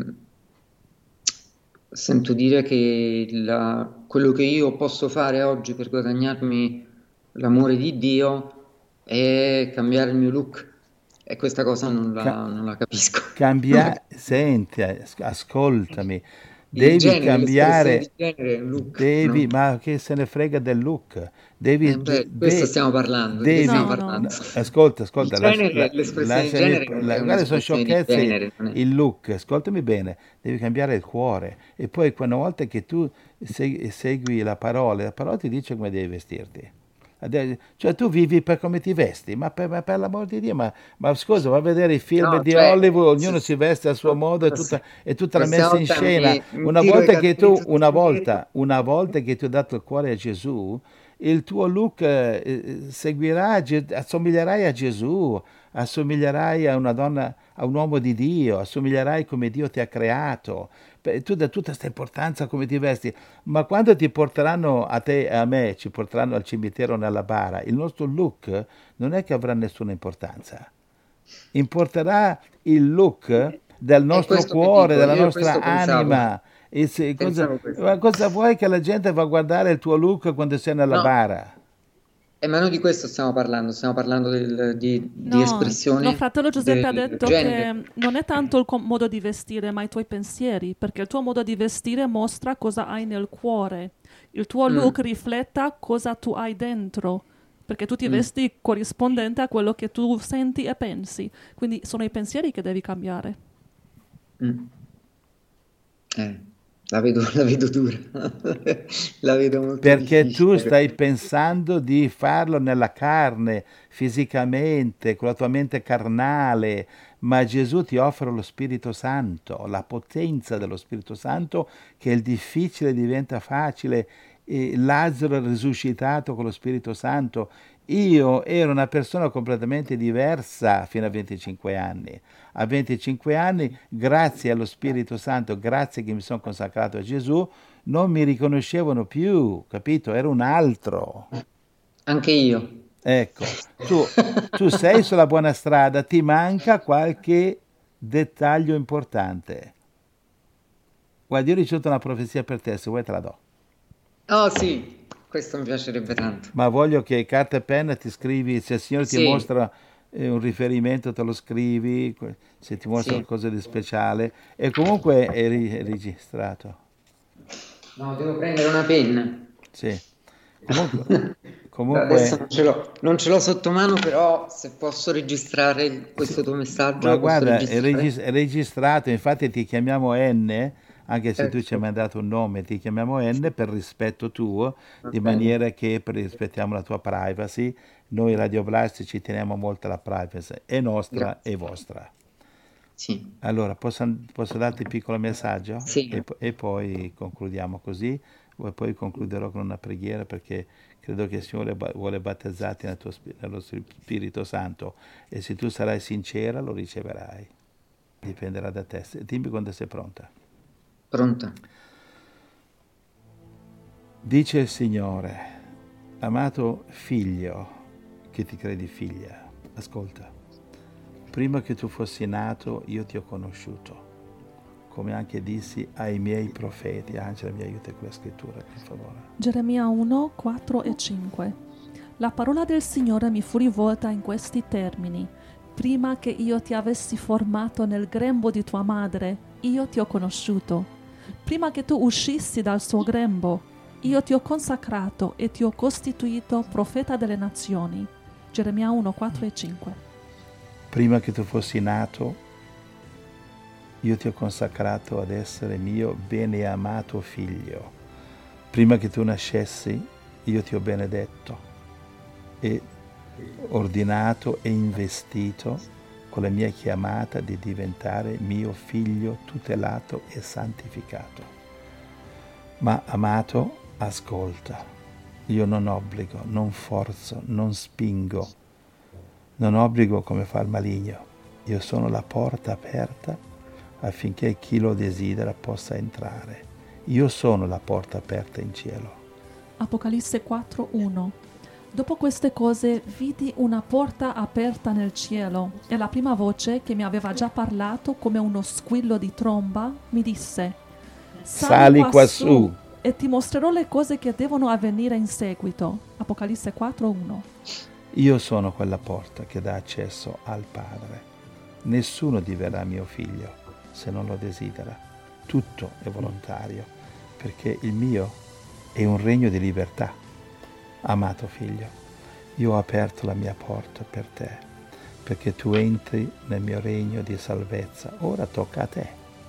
sento dire che quello che io posso fare oggi per guadagnarmi l'amore di Dio è cambiare il mio look. E questa cosa Ca- non la capisco. Senti, ascoltami, Il devi genere, l'espressione di cambiare, genere è un look, no? ma che se ne frega del look, devi, Beh, di questo stiamo parlando, di che stiamo No, devi, no. parlando? ascolta, Il ascolta, genere, l'espressione di lasciami, genere è guarda, sono un'espressione di sciocchezze, genere, non è... il look, ascoltami bene, devi cambiare il cuore, e poi una volta che tu segui la parola ti dice come devi vestirti. Cioè tu vivi per come ti vesti, ma per l'amor di Dio, ma scusa, va a vedere i film No, di cioè, Hollywood, ognuno si veste a suo modo, è tutta la messa possiamo in farmi scena. un tiro ai cartelli tutti insieme? Una volta che tu hai dato il cuore a Gesù, il tuo look seguirà, assomiglierai a Gesù, assomiglierai a una donna, a un uomo di Dio, assomiglierai come Dio ti ha creato. Tu dai tutta questa importanza a come ti vesti, ma quando ti porteranno a te e a me, ci porteranno al cimitero nella bara, il nostro look non è che avrà nessuna importanza. Importerà il look del È nostro questo che cuore, dico, della io nostra questo pensavo, anima. pensavo questo. Ma cosa vuoi che la gente va a guardare il tuo look quando sei nella No, bara? ma non di questo stiamo parlando di No, no, espressione fratello Giuseppe ha del detto genere. che non è tanto il modo di vestire, ma i tuoi pensieri, perché il tuo modo di vestire mostra cosa hai nel cuore. Il tuo look Mm, rifletta cosa tu hai dentro, perché tu ti mm, vesti corrispondente a quello che tu senti e pensi. Quindi sono i pensieri che devi cambiare. mm. Eh, la vedo dura, la vedo molto Perché tu difficile stai questa. pensando di farlo nella carne, fisicamente, con la tua mente carnale, ma Gesù ti offre lo Spirito Santo, la potenza dello Spirito Santo, che il difficile diventa facile. E Lazzaro è risuscitato con lo Spirito Santo. Io ero una persona completamente diversa fino a 25 anni. A 25 anni, grazie allo Spirito Santo, grazie che mi sono consacrato a Gesù, non mi riconoscevano più, capito? Ero un altro. Anche io. Ecco, tu sei sulla buona strada, ti manca qualche dettaglio importante. Guarda, io ho ricevuto una profezia per te, se vuoi te la do. Oh sì, questo mi piacerebbe tanto. Ma voglio che carta e penna ti scrivi, se il Signore ti Sì, mostra un riferimento te lo scrivi, se ti mostra sì. qualcosa di speciale. E comunque è registrato. No, devo prendere una penna. Sì. Comunque, Adesso comunque, non ce l'ho sotto mano, però se posso registrare sì. questo tuo Ma messaggio, posso guarda, registrare. è registrato, infatti ti chiamiamo N, anche se tu ci hai Ecco, mandato un nome, ti chiamiamo N per rispetto tuo, va di bene. maniera che rispettiamo la tua privacy. Noi radioblasti ci teniamo molto alla privacy, è nostra e Grazie. vostra. Sì, Allora, posso darti un piccolo messaggio? sì, E poi concludiamo così. Poi concluderò con una preghiera perché credo che il Signore vuole battezzarti nello Spirito Santo e se tu sarai sincera lo riceverai. Dipenderà da te. Dimmi quando sei pronta. pronta. Dice il Signore, amato figlio, che ti credi figlia, ascolta, prima che tu fossi nato io ti ho conosciuto, come anche dissi ai miei profeti. Angela, mi aiuta con la scrittura, per favore. Geremia 1, 4 e 5. La parola del Signore mi fu rivolta in questi termini. Prima che io ti avessi formato nel grembo di tua madre, io ti ho conosciuto. Prima che tu uscissi dal suo grembo, io ti ho consacrato e ti ho costituito profeta delle nazioni. Geremia 1, 4 e 5. Prima che tu fossi nato, io ti ho consacrato ad essere mio bene amato figlio. Prima che tu nascessi, io ti ho benedetto e ordinato e investito con la mia chiamata di diventare mio figlio tutelato e santificato. Ma amato, ascolta, io non obbligo, non forzo, non spingo, non obbligo come fa il maligno. Io sono la porta aperta affinché chi lo desidera possa entrare. Io sono la porta aperta in cielo. Apocalisse 4, 1. Dopo queste cose vidi una porta aperta nel cielo e la prima voce che mi aveva già parlato come uno squillo di tromba mi disse: Sali quassù. e ti mostrerò le cose che devono avvenire in seguito. Apocalisse 4, 1. Io sono quella porta che dà accesso al Padre. Nessuno diverrà mio figlio se non lo desidera. Tutto è volontario, perché il mio è un regno di libertà. Amato figlio, io ho aperto la mia porta per te, perché tu entri nel mio regno di salvezza. Ora tocca a te.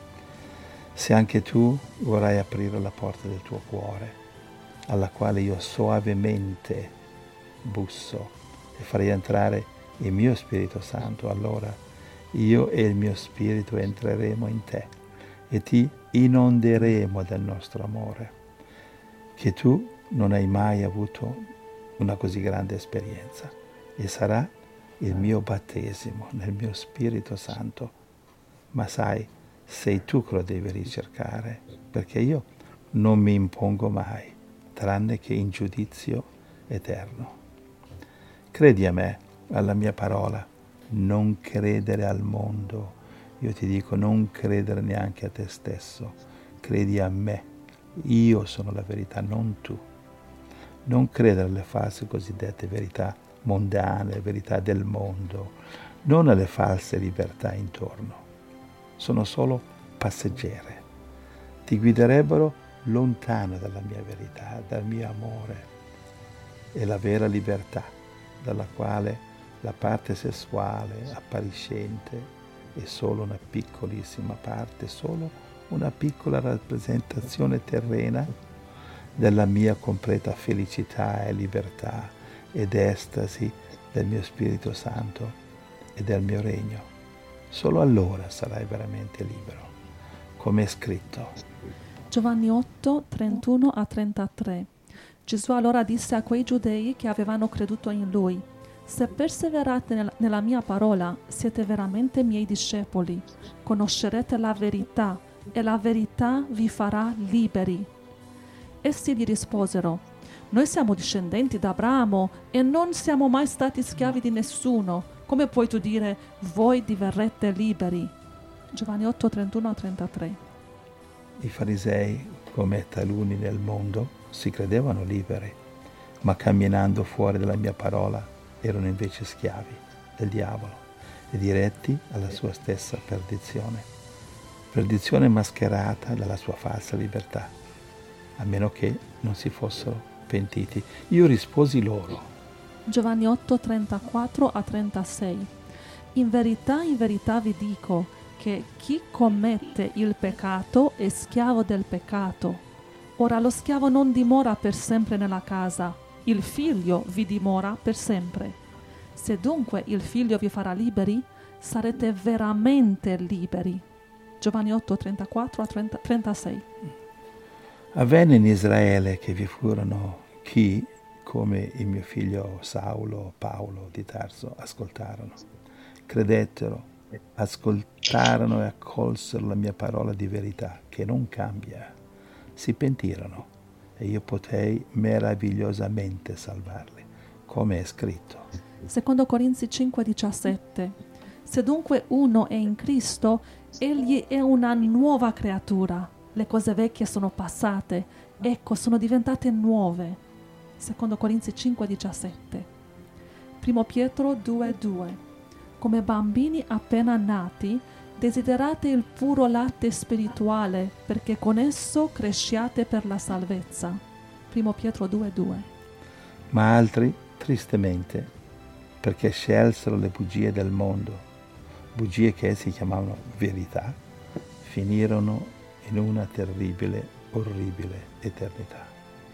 Se anche tu vorrai aprire la porta del tuo cuore, alla quale io soavemente busso e farei entrare il mio Spirito Santo, allora io e il mio Spirito entreremo in te e ti inonderemo del nostro amore, che tu non hai mai avuto una così grande esperienza, e sarà il mio battesimo nel mio Spirito Santo. Ma sai, sei tu che lo devi ricercare, perché io non mi impongo mai, tranne che in giudizio eterno. Credi a me, alla mia parola, non credere al mondo. Io ti dico, non credere neanche a te stesso, credi a me. Io sono la verità, non tu. Non credere alle false cosiddette verità mondane, verità del mondo, non alle false libertà intorno. Sono solo passeggere. Ti guiderebbero lontano dalla mia verità, dal mio amore e la vera libertà, dalla quale la parte sessuale appariscente è solo una piccolissima parte, solo una piccola rappresentazione terrena della mia completa felicità e libertà ed estasi del mio Spirito Santo e del mio regno. Solo allora sarai veramente libero, come è scritto. Giovanni 8, 31 a 33. Gesù allora disse a quei giudei che avevano creduto in lui: se perseverate nella mia parola, siete veramente miei discepoli. Conoscerete la verità e la verità vi farà liberi. Essi gli risposero: noi siamo discendenti da Abramo e non siamo mai stati schiavi di nessuno. Come puoi tu dire voi diverrete liberi? Giovanni 8, 31 a 33. I farisei, come taluni nel mondo, si credevano liberi, ma camminando fuori dalla mia parola erano invece schiavi del diavolo e diretti alla sua stessa perdizione. Perdizione mascherata dalla sua falsa libertà, a meno che non si fossero pentiti. Io risposi loro. Giovanni 8, 34 a 36. In verità vi dico che chi commette il peccato è schiavo del peccato. Ora lo schiavo non dimora per sempre nella casa, il figlio vi dimora per sempre. Se dunque il figlio vi farà liberi, sarete veramente liberi. Giovanni 8, 34 a 36. Avvenne in Israele che vi furono chi, come il mio figlio Saulo, Paolo di Tarso, ascoltarono, credettero, ascoltarono e accolsero la mia parola di verità, che non cambia. Si pentirono e io potei meravigliosamente salvarli, come è scritto. Secondo Corinzi 5, 17. Se dunque uno è in Cristo, egli è una nuova creatura. Le cose vecchie sono passate, ecco, sono diventate nuove. Secondo Corinzi 5, 17. Primo Pietro 2, 2. Come bambini appena nati, desiderate il puro latte spirituale, perché con esso cresciate per la salvezza. Primo Pietro 2, 2. Ma altri, tristemente, perché scelsero le bugie del mondo, bugie che essi chiamavano verità, finirono in una terribile, orribile eternità.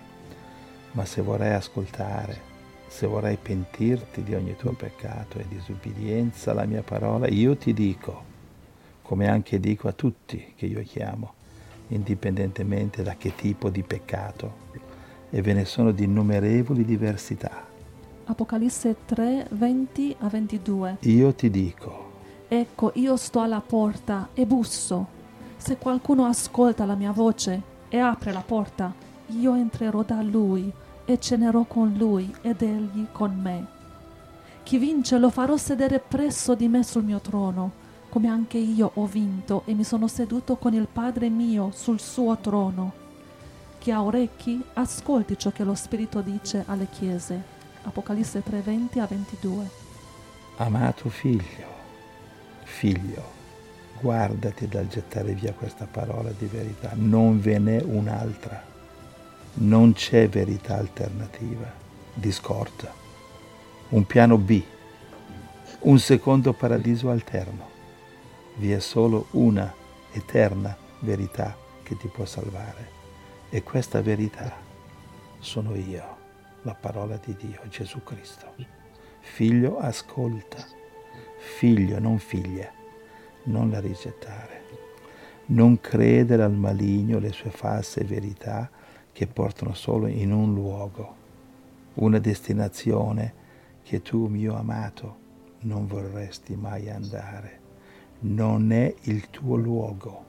Ma se vorrai ascoltare, se vorrai pentirti di ogni tuo peccato e disubbidienza alla mia parola, io ti dico, come anche dico a tutti che io chiamo, indipendentemente da che tipo di peccato, e ve ne sono di innumerevoli diversità. Apocalisse 3, 20 a 22. Io ti dico, ecco, io sto alla porta e busso. Se qualcuno ascolta la mia voce e apre la porta, io entrerò da lui e cenerò con lui ed egli con me. Chi vince lo farò sedere presso di me sul mio trono, come anche io ho vinto e mi sono seduto con il Padre mio sul suo trono. Chi ha orecchi, ascolti ciò che lo Spirito dice alle chiese. Apocalisse 3, 20 a 22. amato figlio, guardati dal gettare via questa parola di verità, non ve n'è un'altra, non c'è verità alternativa, di scorta, un piano B, un secondo paradiso alterno. Vi è solo una eterna verità che ti può salvare e questa verità sono io, la parola di Dio, Gesù Cristo. Figlio, ascolta, figlio, non figlia, non la rigettare, non credere al maligno le sue false verità che portano solo in un luogo, una destinazione che tu, mio amato, non vorresti mai andare. Non è il tuo luogo.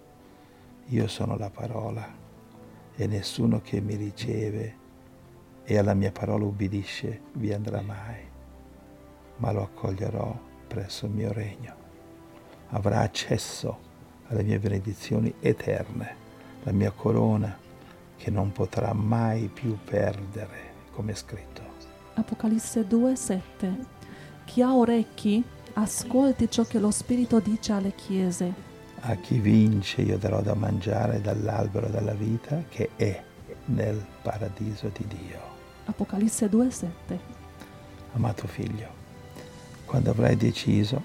Io sono la parola e nessuno che mi riceve e alla mia parola ubbidisce vi andrà mai, ma lo accoglierò presso il mio regno. Avrà accesso alle mie benedizioni eterne, la mia corona che non potrà mai più perdere, come è scritto. Apocalisse 2, 7. Chi ha orecchi, ascolti ciò che lo Spirito dice alle chiese. A chi vince io darò da mangiare dall'albero della vita che è nel paradiso di Dio. Apocalisse 2, 7. Amato figlio, quando avrai deciso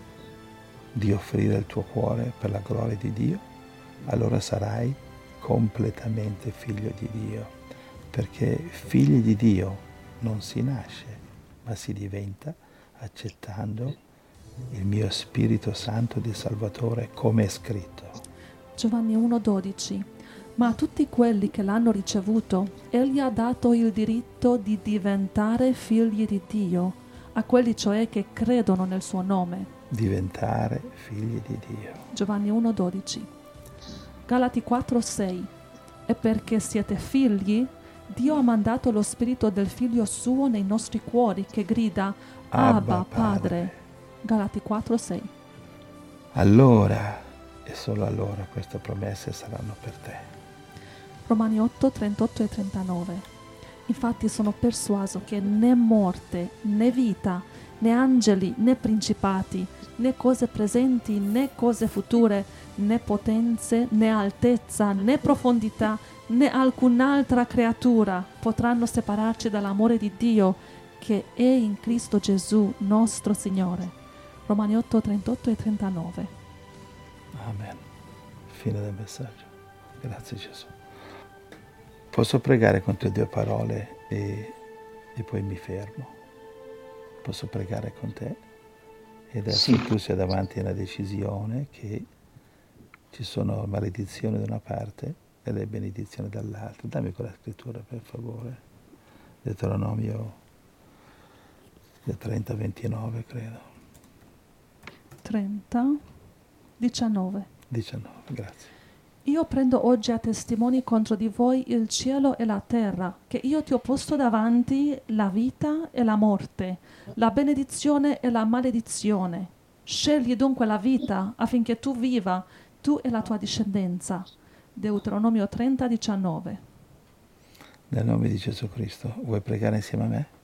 di offrire il tuo cuore per la gloria di Dio, allora sarai completamente figlio di Dio, perché figli di Dio non si nasce, ma si diventa accettando il mio Spirito Santo di Salvatore, come è scritto. Giovanni 1, 12. Ma a tutti quelli che l'hanno ricevuto, egli ha dato il diritto di diventare figli di Dio, a quelli cioè che credono nel suo nome. Diventare figli di Dio. Giovanni 1, 12. Galati 4, 6. E perché siete figli, Dio ha mandato lo Spirito del Figlio suo nei nostri cuori, che grida Abba, Padre. Galati 4, 6. Allora e solo allora queste promesse saranno per te. Romani 8, 38 e 39. Infatti sono persuaso che né morte, né vita, né angeli, né principati, né cose presenti, né cose future, né potenze, né altezza, né profondità, né alcun'altra creatura potranno separarci dall'amore di Dio che è in Cristo Gesù nostro Signore. Romani 8, 38 e 39. Amen. Fine del messaggio. Grazie Gesù. Posso pregare con te 2 parole e poi mi fermo. Posso pregare con te? E adesso Sì, tu sei davanti a una decisione che ci sono maledizioni da una parte e le benedizioni dall'altra. Dammi quella scrittura per favore. Deuteronomio 30, 29 credo. 30, 19. 19, grazie. Io prendo oggi a testimoni contro di voi il cielo e la terra, che io ti ho posto davanti la vita e la morte, la benedizione e la maledizione. Scegli dunque la vita affinché tu viva, tu e la tua discendenza. Deuteronomio 30, 19. Nel nome di Gesù Cristo, vuoi pregare insieme a me?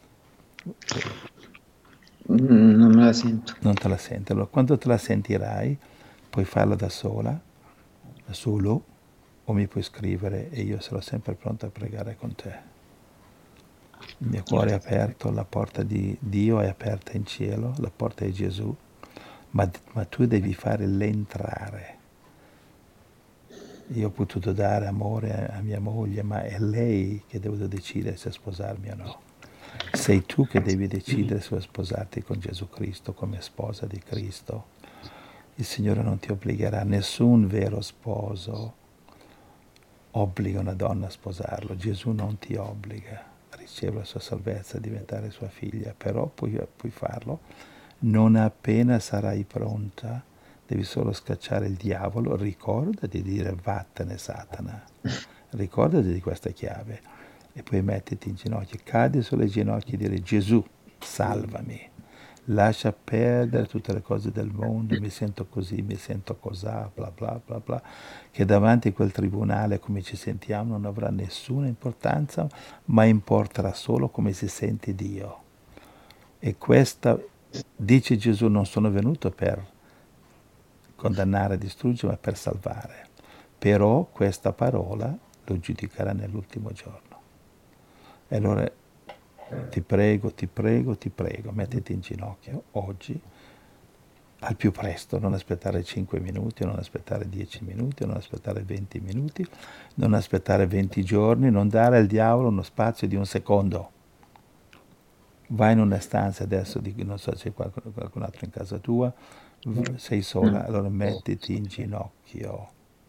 non me la sento. Non te la senti. Allora, quando te la sentirai, puoi farla da sola, da solo, o mi puoi scrivere e io sarò sempre pronto a pregare con te. Il mio cuore è aperto, la porta di Dio è aperta in cielo, la porta di Gesù, ma tu devi fare l'entrare. Io ho potuto dare amore a mia moglie, ma è lei che deve decidere se sposarmi o no. Sei tu che devi decidere se sposarti con Gesù Cristo come sposa di Cristo. Il Signore non ti obbligherà, nessun vero sposo obbliga una donna a sposarlo. Gesù non ti obbliga a ricevere la sua salvezza, a diventare sua figlia, però puoi farlo non appena sarai pronta. Devi solo scacciare il diavolo, ricordati di dire vattene Satana, ricordati di questa chiave e poi mettiti in ginocchio, cadi sulle ginocchia e dire Gesù, salvami. Lascia perdere tutte le cose del mondo, mi sento così, mi sento cosà, bla bla bla bla, che davanti a quel tribunale come ci sentiamo non avrà nessuna importanza, ma importerà solo come si sente Dio. E questa, dice Gesù, non sono venuto per condannare e distruggere, ma per salvare. Però questa parola lo giudicherà nell'ultimo giorno. E allora ti prego, mettiti in ginocchio oggi, al più presto, non aspettare 5 minuti, non aspettare 10 minuti, non aspettare 20 minuti, non aspettare 20 giorni, non dare al diavolo uno spazio di un secondo. Vai in una stanza adesso, non so se c'è qualcun altro in casa tua, sei sola, allora mettiti in ginocchio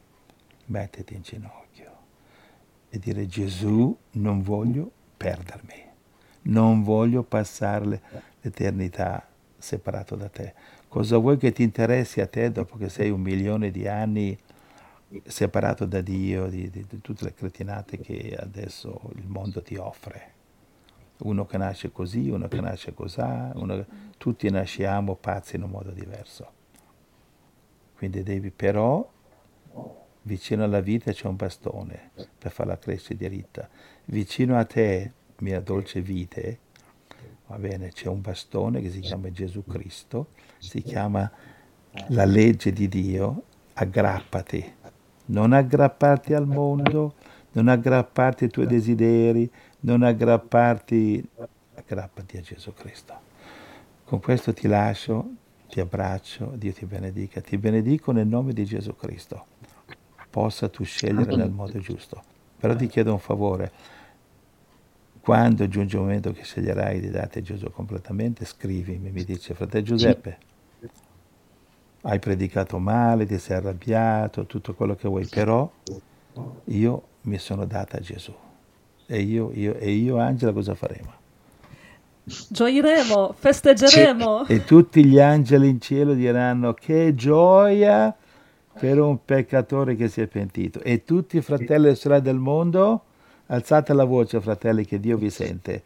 e dire Gesù, non voglio perdermi. Non voglio passare l'eternità separato da te. Cosa vuoi che ti interessi a te dopo che sei 1 milione di anni separato da Dio, di tutte le cretinate che adesso il mondo ti offre? Uno che nasce così, uno che nasce cosà, tutti nasciamo pazzi in un modo diverso. Quindi devi però, vicino alla vita c'è un bastone per farla crescere diritta. Vicino a te, mia dolce vite, va bene, c'è un bastone che si chiama Gesù Cristo, si chiama la legge di Dio, aggrappati. Non aggrapparti al mondo, non aggrapparti ai tuoi desideri, non aggrapparti a Gesù Cristo. Con questo ti lascio, ti abbraccio, Dio ti benedica. Ti benedico nel nome di Gesù Cristo. Possa tu scegliere nel modo giusto. Però ti chiedo un favore. Quando giunge il momento che sceglierai di darti a Gesù completamente, scrivimi, mi dice, fratello Giuseppe, hai predicato male, ti sei arrabbiato, tutto quello che vuoi, però io mi sono data a Gesù. E io Angela cosa faremo? Gioiremo, festeggeremo. E tutti gli angeli in cielo diranno che gioia per un peccatore che si è pentito. E tutti i fratelli e sorelle del mondo, alzate la voce, fratelli, che Dio vi sente.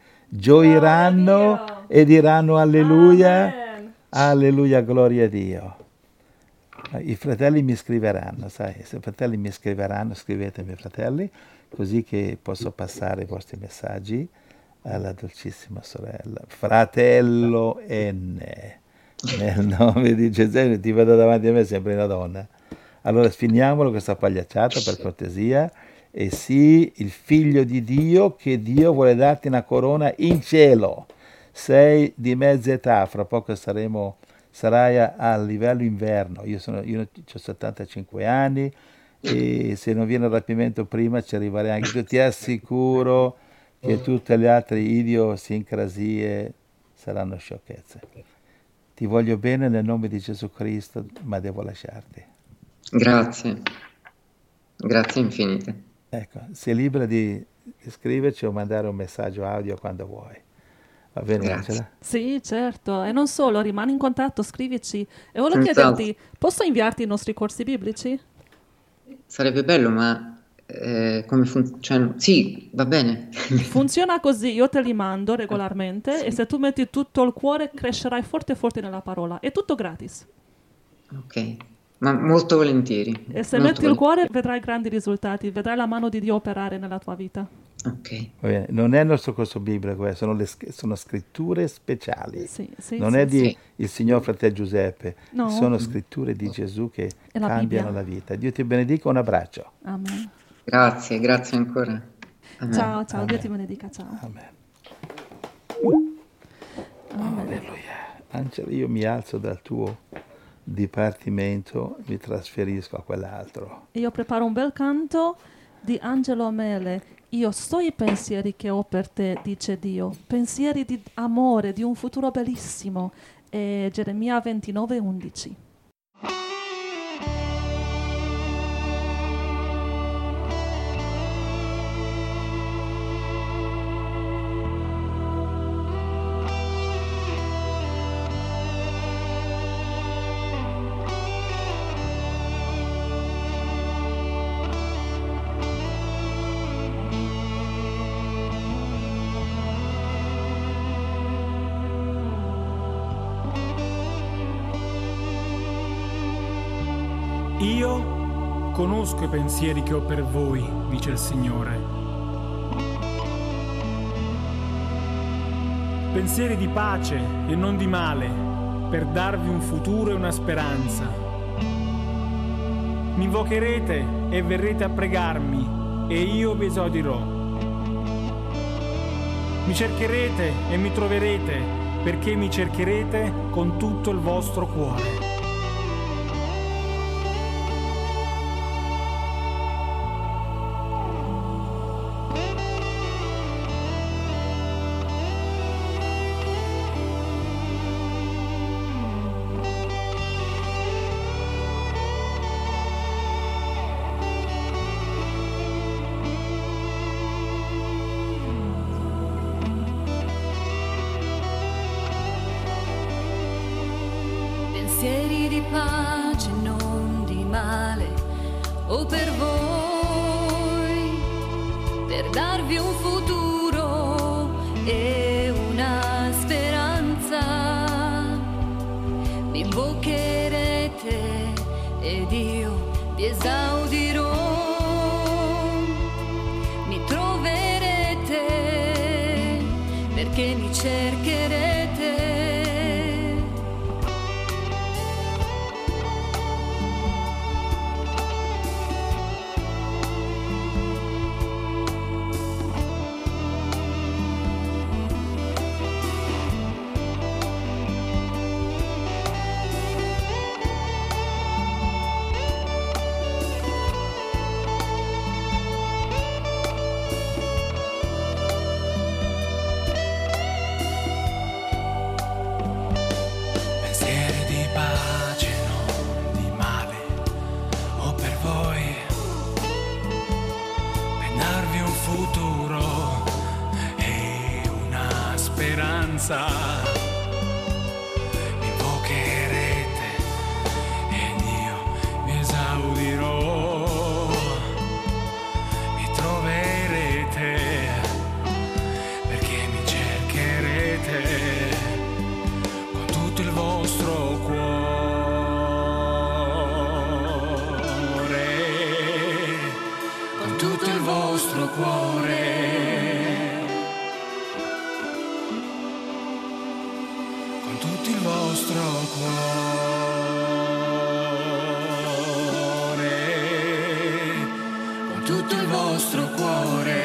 Gioiranno e diranno alleluia, Amen. alleluia, gloria a Dio. I fratelli mi scriveranno, sai, se i fratelli mi scriveranno, scrivetemi fratelli, così che posso passare i vostri messaggi alla dolcissima sorella. Fratello N, nel nome di Gesù, ti vedo davanti a me sempre una donna. Allora finiamolo questa pagliacciata per cortesia, e sì, il figlio di Dio, che Dio vuole darti una corona in cielo. Sei di mezza età, fra poco sarai a livello inverno. Io ho 75 anni e se non viene il rapimento prima ci arriverai anche tu. Ti assicuro che tutte le altre idiosincrasie saranno sciocchezze. Ti voglio bene nel nome di Gesù Cristo, ma devo lasciarti. Grazie, grazie infinite. Ecco, sei libera di scriverci o mandare un messaggio audio quando vuoi. Va bene, Grazie. Angela? Sì, certo. E non solo, rimani in contatto, scrivici. E volevo Senz'altro. chiederti, posso inviarti i nostri corsi biblici? Sarebbe bello, ma come funziona? Sì, va bene. Funziona così, io te li mando regolarmente e se tu metti tutto il cuore crescerai forte forte nella parola. È tutto gratis. Ok, ma molto volentieri. E se molto metti il volentieri. cuore vedrai grandi risultati, vedrai la mano di Dio operare nella tua vita. Ok, Va bene. Non è il nostro corso biblico, sono scritture speciali. Sì, sì, Non sì, è di sì. il signor fratello Giuseppe, No. sono scritture di Gesù che È la cambiano Bibbia. la vita. Dio ti benedica, un abbraccio. Amen. grazie, grazie ancora. Amen. Ciao, ciao, Dio Amen. ti benedica, ciao. Amen. Amen. Alleluia. Angela, io mi alzo dal tuo dipartimento, mi trasferisco a quell'altro. E io preparo un bel canto di Angelo Mele. Io so i pensieri che ho per te, dice Dio, pensieri di amore, di un futuro bellissimo. E Geremia 29:11. Io conosco i pensieri che ho per voi, dice il Signore. Pensieri di pace e non di male, per darvi un futuro e una speranza. Mi invocherete e verrete a pregarmi, e io vi esaudirò. Mi cercherete e mi troverete, perché mi cercherete con tutto il vostro cuore. Pensieri di pace, non di male, o per voi, per darvi un futuro e una speranza. Mi invocherete ed io vi esaudirò. Mi troverete perché mi cercherete. Pensieri di pace, non di male, ho per voi, per darvi un futuro e una speranza. Mi invocherete ed io vi esaudirò. Mi troverete perché mi cercherete con tutto il vostro cuore. cuore, con tutto il vostro cuore, con tutto il vostro cuore.